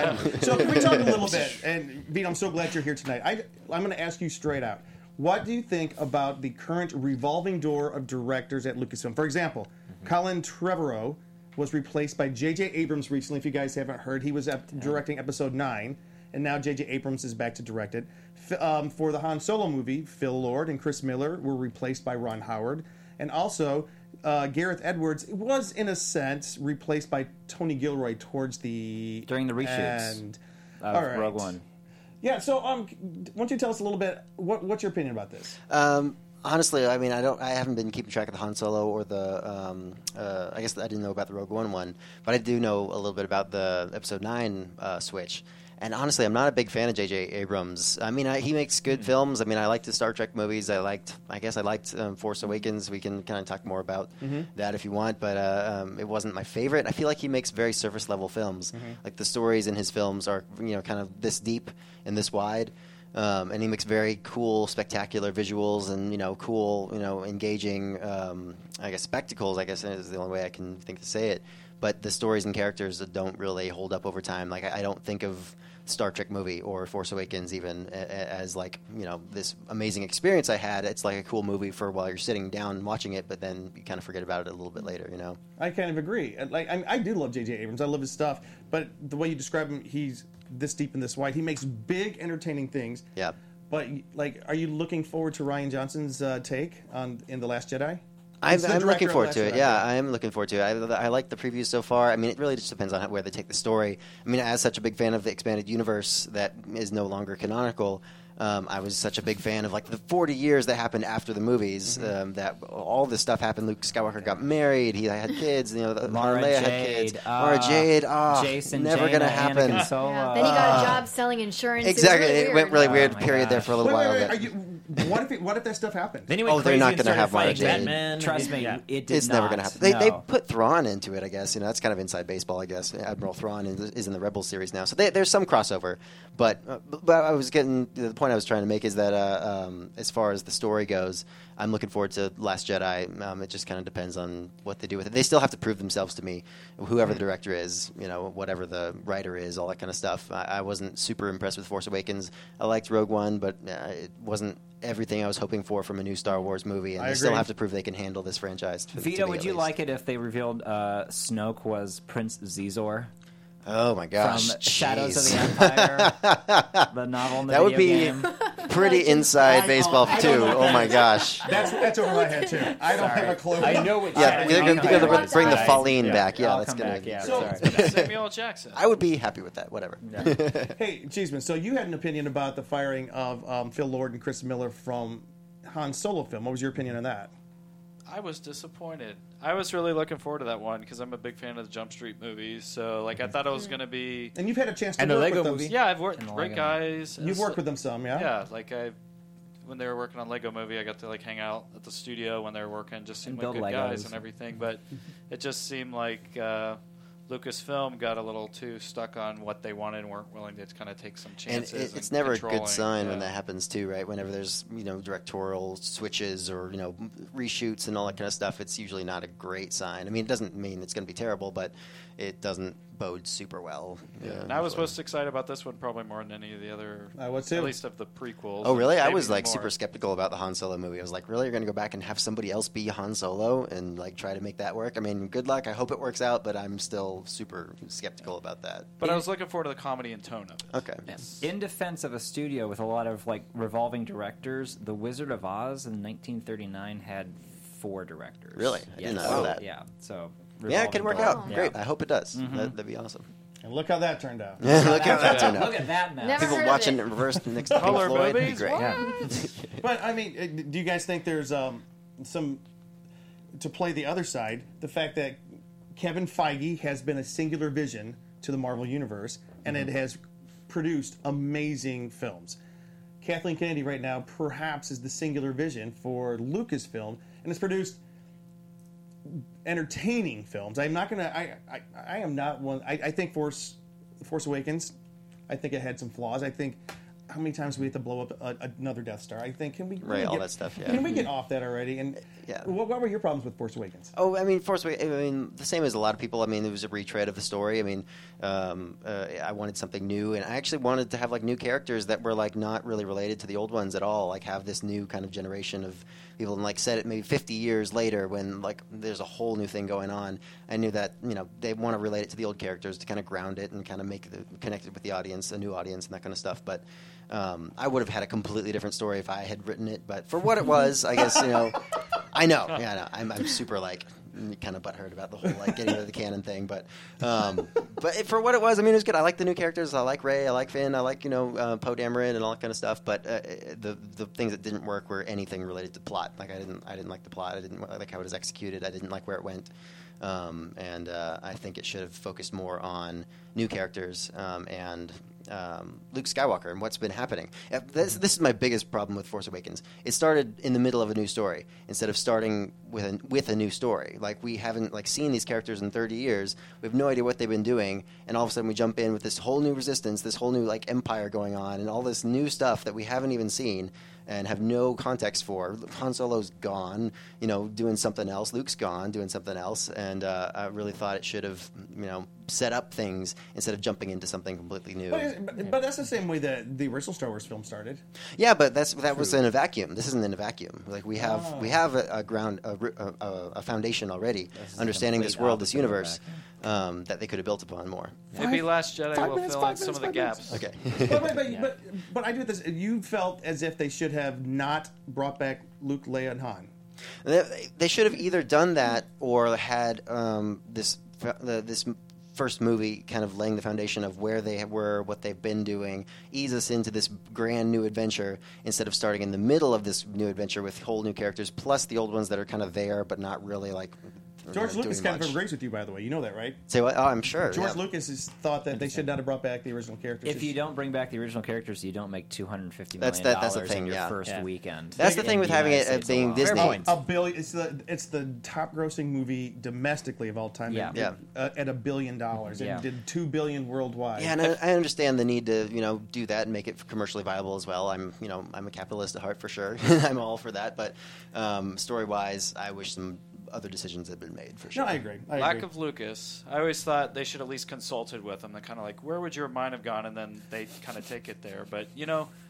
So can we talk a little bit? And Vito, I'm so glad you're here tonight. I, I'm going to ask you straight out. What do you think about the current revolving door of directors at Lucasfilm? For example, Colin Trevorrow was replaced by J J. Abrams recently. If you guys haven't heard, he was at directing Episode nine, and now J J. Abrams is back to direct it. F- um, for the Han Solo movie, Phil Lord and Chris Miller were replaced by Ron Howard, and also uh, Gareth Edwards was, in a sense, replaced by Tony Gilroy towards the During the reshoots end. of All right. Rogue One. Yeah, so um, why don't you tell us a little bit? What, what's your opinion about this? Um, honestly, I mean, I don't. I haven't been keeping track of the Han Solo or the. Um, uh, I guess I didn't know about the Rogue One one, but I do know a little bit about the Episode Nine uh, switch. And honestly, I'm not a big fan of J J. Abrams. I mean, I, he makes good films. I mean, I liked the Star Trek movies. I liked, I guess, I liked um, Force Awakens. We can kind of talk more about that if you want. But uh, um, it wasn't my favorite. I feel like he makes very surface level films. Like the stories in his films are, you know, kind of this deep and this wide. Um, and he makes very cool, spectacular visuals and you know, cool, you know, engaging, um, I guess, spectacles. I guess is the only way I can think to say it. But the stories and characters that don't really hold up over time. Like I, I don't think of Star Trek movie or Force Awakens even a- a- as like you know this amazing experience I had. It's like a cool movie for while you're sitting down and watching it, but then you kind of forget about it a little bit later. You know. I kind of agree. And, Like I, mean, I do love J J. Abrams. I love his stuff, but the way you describe him, he's this deep and this wide. He makes big, entertaining things. Yeah. But like, are you looking forward to Ryan Johnson's uh, take on in The Last Jedi? I'm, He's the I'm director looking of forward Last to it. Jedi. Yeah, I am looking forward to it. I, I like the previews so far. I mean, it really just depends on how, where they take the story. I mean, as such a big fan of the expanded universe that is no longer canonical, um, I was such a big fan of like the forty years that happened after the movies. Mm-hmm. Um, that all this stuff happened. Luke Skywalker got married. He had kids. You know, the, Mara Leia had Jade, kids. Mara uh, Jade. Oh, Jason, never Jaina, gonna happen. Anakin Solo. Yeah. Then he got Ah. a job selling insurance. Exactly. It, was It really went really Oh weird my period there gosh. for a little Wait, wait, while. wait. but- Are you, what if it, what if that stuff happened? Then he went Oh, they're crazy not and gonna started have Mara fighting Jade. Batman. Trust me, Yeah. it did It's not. never going to happen. They, no. they put Thrawn into it, I guess. You know, that's kind of inside baseball, I guess. Admiral Thrawn is, is in the Rebels series now, so they, there's some crossover. But uh, but I was getting the point I was trying to make is that uh, um, as far as the story goes, I'm looking forward to Last Jedi. Um, it just kind of depends on what they do with it. They still have to prove themselves to me, whoever the director is, you know, whatever the writer is, all that kind of stuff. I, I wasn't super impressed with Force Awakens. I liked Rogue One, but uh, it wasn't everything I was hoping for from a new Star Wars movie, and I they still agree. have to prove they can handle this franchise. To, to Vito, me, would at you least. like it if they revealed uh, Snoke was Prince Zizor Oh my from gosh! Shadows of Jeez. the Empire, the novel and the That would video be game? pretty inside baseball I too. don't know. Oh my gosh. That's that's over my head too. I don't have a clue. I know what. Yeah, I- they're I'll gonna, come they're gonna back. bring the I- Pauline yeah, back. Yeah, I'll that's come gonna. back, yeah, So- sorry. Samuel L. Jackson. I would be happy with that. Whatever. Hey, Cheeseman, so you had an opinion about the firing of um, Phil Lord and Chris Miller from Han Solo film. What was your opinion on that? I was disappointed. I was really looking forward to that one because I'm a big fan of the Jump Street movies. So, like, I thought it was going to be. And you've had a chance to And the work Lego with them. movie. Yeah, I've worked And the great Lego guys. You've worked with them some, yeah? Yeah, like I, when they were working on Lego Movie, I got to like hang out at the studio when they were working. Just seemed And like build good guys Legos. and everything. But it just seemed like uh, Lucasfilm got a little too stuck on what they wanted and weren't willing to kind of take some And chances. it, it's in never a controlling. good sign when Yeah. that happens too, right? Whenever there's you know directorial switches or you know reshoots and all that kind of stuff, it's usually not a great sign. I mean, it doesn't mean it's going to be terrible, but it doesn't bode super well. Yeah, Yeah, and I was usually. most excited about this one probably more than any of the other. I was too. At least of the prequels. Oh, really? I Maybe was like more. super skeptical about the Han Solo movie. I was like, really? You're going to go back and have somebody else be Han Solo and like try to make that work? I mean, good luck. I hope it works out, but I'm still super skeptical about that. But I was looking forward to the comedy and tone of it. Okay. Yes. In defense of a studio with a lot of like revolving directors, The Wizard of Oz in nineteen thirty-nine had four directors. Really? I did Yes. not know that. Yeah. So Yeah, it could work revolving out. door. Great. Yeah. I hope it does. Mhm. That, that'd be awesome. And look how that turned out. Look how that turned Look out. at that mess. Never People heard of watching it. it in reverse next to Pink Color Floyd. movies? Great. What? But I mean, uh, do you guys think there's um, some to play the other side? The fact that Kevin Feige has been a singular vision to the Marvel Universe, and it has produced amazing films. Kathleen Kennedy right now perhaps is the singular vision for Lucasfilm, and has produced entertaining films. I'm not gonna. I I, I am not one. I, I think Force Force Awakens. I think it had some flaws. I think how many times do we have to blow up a, another Death Star? I think can we can Right, we all get- that stuff, yeah. Can we get off that already? And Yeah. what, what were your problems with Force Awakens? Oh, I mean, Force Awakens. I mean, the same as a lot of people. I mean, it was a retread of the story. I mean, um, uh, I wanted something new, and I actually wanted to have like new characters that were like not really related to the old ones at all. Like have this new kind of generation of people, and like set it maybe fifty years later when like there's a whole new thing going on. I knew that you know they want to relate it to the old characters to kind of ground it and kind of make it connected with the audience, a new audience, and that kind of stuff. But um, I would have had a completely different story if I had written it. But for what it was, I guess you know, I know, yeah, I know. I'm, I'm super like kind of butthurt about the whole like getting rid of the canon thing. But um, but it, for what it was, I mean, it was good. I like the new characters. I like Rey. I like Finn. I like you know uh, Poe Dameron and all that kind of stuff. But uh, the the things that didn't work were anything related to plot. Like I didn't I didn't like the plot. I didn't like how it was executed. I didn't like where it went. Um, and uh, I think it should have focused more on new characters um, and um, Luke Skywalker and what's been happening. Uh, This, this is my biggest problem with Force Awakens. It started in the middle of a new story instead of starting with a, with a new story. Like we haven't like seen these characters in thirty years. We have no idea what they've been doing, and all of a sudden we jump in with this whole new resistance, this whole new like empire going on, and all this new stuff that we haven't even seen and have no context for. Han Solo's gone, you know, doing something else. Luke's gone, doing something else. And uh, I really thought it should have, you know, set up things instead of jumping into something completely new. But, it's- but, but that's the same way that the original Star Wars film started. Yeah, but that's that was in a vacuum. This isn't in a vacuum. Like we have Oh. we have a, a ground a, a, a foundation already, This is understanding the this complete world, this opposite of a universe, um, that they could have built upon more. Maybe Last Jedi five will minutes, fill five in some of the minutes, five gaps. Okay. But, but, but, but, but I do this. You felt as if they should have not brought back Luke, Leia, and Han. They, they should have either done that or had um, this the, this first movie kind of laying the foundation of where they were, what they've been doing, ease us into this grand new adventure instead of starting in the middle of this new adventure with whole new characters plus the old ones that are kind of there but not really like. George doing Lucas kind much. of agrees with you, by the way. You know that, right? Say what? Oh, I'm sure. George yeah. Lucas has thought that they should not have brought back the original characters. If you don't bring back the original characters, you don't make two hundred fifty That's million that- that's the dollars thing, in your yeah. first Yeah. weekend. That's the in thing with having United it, uh, States being alone. Disney. a, point. a billion. It's the it's the top grossing movie domestically of all time. Yeah. It- Yeah. Uh, at a billion dollars. Yeah. It did two billion worldwide. Yeah, and I, I understand the need to, you know, do that and make it commercially viable as well. I'm, you know, I'm a capitalist at heart for sure. I'm all for that, but um, story-wise, I wish some other decisions had been made for sure. No, I agree. I Lack agree. of Lucas. I always thought they should at least consulted with him. They're kind of like, where would your mind have gone? And then they kind of take it there. But, you know,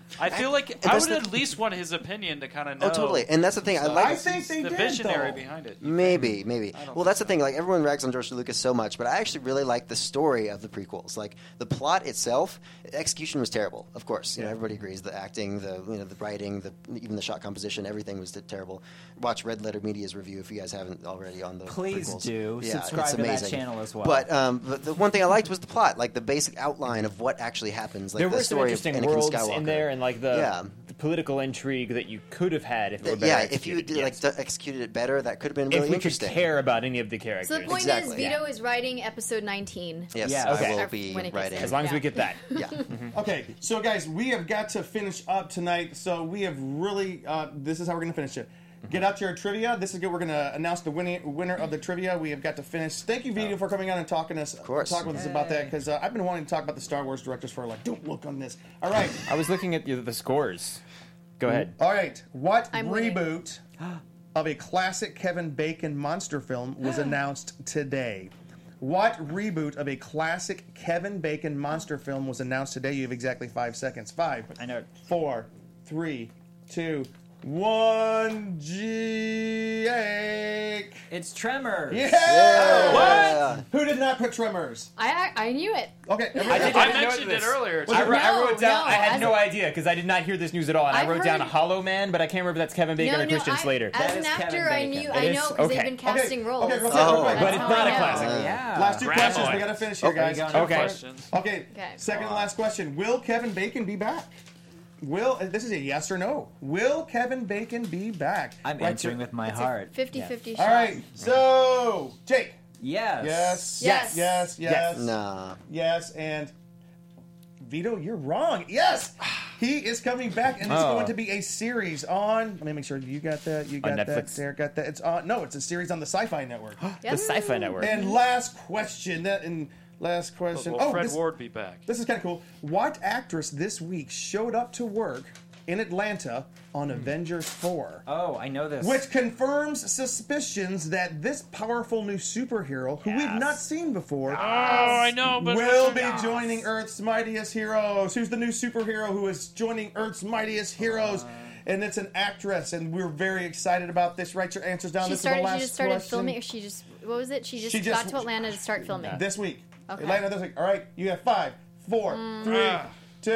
I feel like I that's would the- at least want his opinion to kind of know. Oh, totally. And that's the thing. I like. I think they the did, visionary though. behind it. Maybe, maybe. don't Well, that's the thing. Like everyone rags on George Lucas so much, but I actually really like the story of the prequels. Like the plot itself, the execution was terrible. Of course, you know everybody agrees. The acting, the you know the writing, the even the shot composition, everything was terrible. Watch Red Letter Media's review if you guys haven't already on the. Please prequels. do. Yeah, Subscribe it's to that amazing. channel as well. But um, but the one thing I liked was the plot, like the basic outline of what actually happens. Like There the were some story interesting of Anakin worlds Skywalker. in there, and like the, Yeah. the political intrigue that you could have had if it were better yeah, if you executed, did, yes. like d- executed it better, that could have been really if we interesting. could care about any of the characters. So the point Exactly. is, Vito is writing episode nineteen. Yes, Yeah, I okay. will Or be when it gets writing. there. as long as we Yeah. get that. Yeah. Okay, so guys, we have got to finish up tonight. So we have really, uh, this is how we're going to finish it. Get out your trivia. This is good. We're going to announce the winning, winner of the trivia. We have got to finish. Thank you, Vito, for coming on and talking us, course. talk with us about that, because uh, I've been wanting to talk about the Star Wars directors for like, don't look on this. All right, I was looking at the, the scores. Go ahead. all right. What I'm winning. reboot of a classic Kevin Bacon monster film was announced today? What reboot of a classic Kevin Bacon monster film was announced today? You have exactly five seconds. Five. I know. Four, three, two, one. Jake. It's Tremors. Yeah. Yeah. Who did not put Tremors? I I knew it. Okay. I, did, I didn't know mentioned it this. earlier. I, wrote, I No, wrote down. no, I had as no a- idea because I did not hear this news at all, and i I've wrote down heard- Hollow Man, but I can't remember if that's Kevin Bacon no, or Christian no, I, Slater. As That an is Kevin actor, I Bacon. knew. It I is? know because Okay. they've been casting okay, roles. okay, real quick, Oh, real quick. But it's That's not how a I know. classic. Yeah. Last two Grab questions. on. We got to finish here, Okay, guys. you got it. Okay. Questions. Okay. Okay. Second and last question. Will Kevin Bacon be back? Will this is a yes or no? Will Kevin Bacon be back? I'm Right answering here. with my It's heart. a fifty-fifty Yes. shot. All right. So, Jake. Yes. Yes. Yes. Yes. Yes. Nah. Yes. And Vito, you're wrong. Yes. He is coming back, and it's Oh. going to be a series on. Let me make sure you got that. You On got that. Netflix? Derek got that. It's on. No, it's a series on the Sci-Fi Network. Yep. The Sci-Fi Network. And last question. That and last question. Will oh, Fred this, Ward be back? this is kind of cool. What actress this week showed up to work in Atlanta on Avengers four? Oh, I know this. Which confirms suspicions that this powerful new superhero, who we've not seen before, Oh, I know, but will be joining Earth's mightiest heroes. Who's the new superhero who is joining Earth's mightiest heroes? And it's an actress, and we're very excited about this. Write your answers down. She this started. is the last She just started question. filming. Or she just. What was it? She just She just- got to Atlanta to start filming. This week. Okay. Atlanta this week. All right, you have five, four, Mm. three, Ah.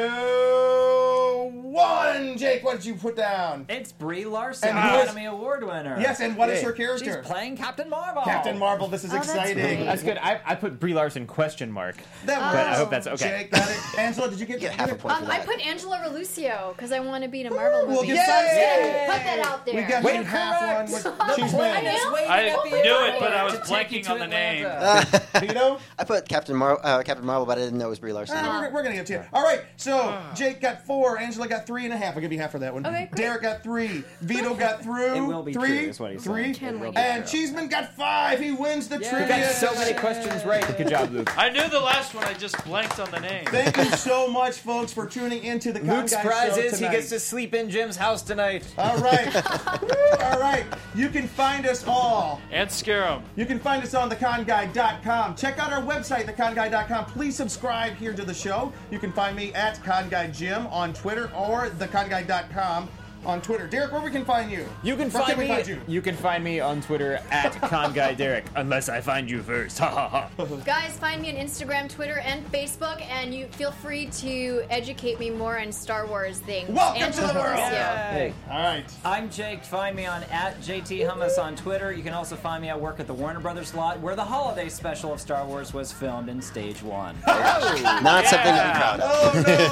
two, one. Jake, what did you put down? It's Brie Larson, And who is- Academy Award winner. Yes, and what is Hey, her She's character? playing Captain Marvel. Captain Marvel. This is Oh, that's exciting. great. That's good. I, I put Brie Larson question mark. That But I works. hope that's okay. Jake got it. Angela, did you get Get half a point Um, for I that. put Angela Relucio because I want to be in a Marvel we'll movie. get So I'm just Yay! gonna put that out there. We got Wait, you half correct. one. The With Cheeseman. plane is I waiting I at the knew airport it, but I was to take you blanking to on the name. Atlanta. Vito? I put Captain Mar- uh, Captain Marvel, but I didn't know it was Brie Larson. Ah, we're, we're gonna get to you. All right, so Jake got four, Angela got three and a half. I'll give you half for that one. Okay, great. Derek got three, Vito got through. It will be three, true, is what he's three, saying. Can It will we? be and true. Cheeseman got five. He wins the Yeah. trivia. You got so many questions right. Good job, Luke. I knew the last one. I just blanked on the name. Thank you so much, folks, for tuning into the Con Luke's Guy prize Show is he tonight. gets to sleep in Jim's house tonight. All right, Woo, all right. You can find us all. And scare him. You can find us on the con guy dot com. Check out our website, the con guy dot com. Please subscribe here to the show. You can find me at ConGuyJim on Twitter or the con guy dot com on Twitter. Derek, where we can find you? You can Where find we me. find you? You can find me on Twitter at ConGuyDerek, unless I find you first. Ha ha ha. Guys, find me on Instagram, Twitter, and Facebook, and you feel free to educate me more on Star Wars things. Welcome Angela to the world. Relucio. Hey. All right. I'm Jake. Find me on at J T Hummus on Twitter. You can also find me at work at the Warner Brothers lot, where the holiday special of Star Wars was filmed in Stage One. Not something to be proud of.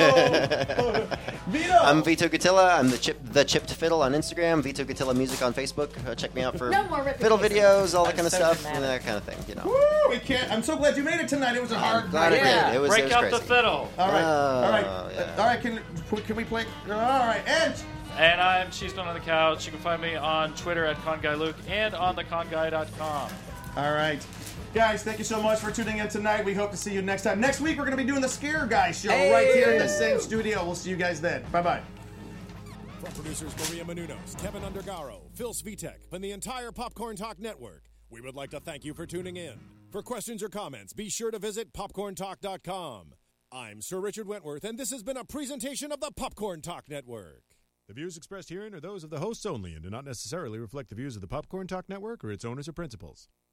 Oh no! Vito. I'm Vito Gatilla. I'm the chip, the chipped fiddle on Instagram. Vito Gatilla Music on Facebook. Uh, check me out for No more ripping fiddle pieces. videos, all that kind of so stuff, dramatic. and that kind of thing. You know. Woo, we can't. I'm so glad you made it tonight. It was a hard Glad night. I Yeah. did. It was, Break it was out crazy. the fiddle. All right. all right. Oh, yeah. All right. Can can we play? All right. And And I'm Cheeseman on the Couch. You can find me on Twitter at ConGuyLuke and on the con guy dot com. all right. Guys, thank you so much for tuning in tonight. We hope to see you next time. Next week, we're going to be doing the Scare Guy show right here in the same studio. We'll see you guys then. Bye-bye. From producers Maria Menounos, Kevin Undergaro, Phil Svitek, and the entire Popcorn Talk Network, we would like to thank you for tuning in. For questions or comments, be sure to visit popcorn talk dot com. I'm Sir Richard Wentworth, and this has been a presentation of the Popcorn Talk Network. The views expressed herein are those of the hosts only and do not necessarily reflect the views of the Popcorn Talk Network or its owners or principals.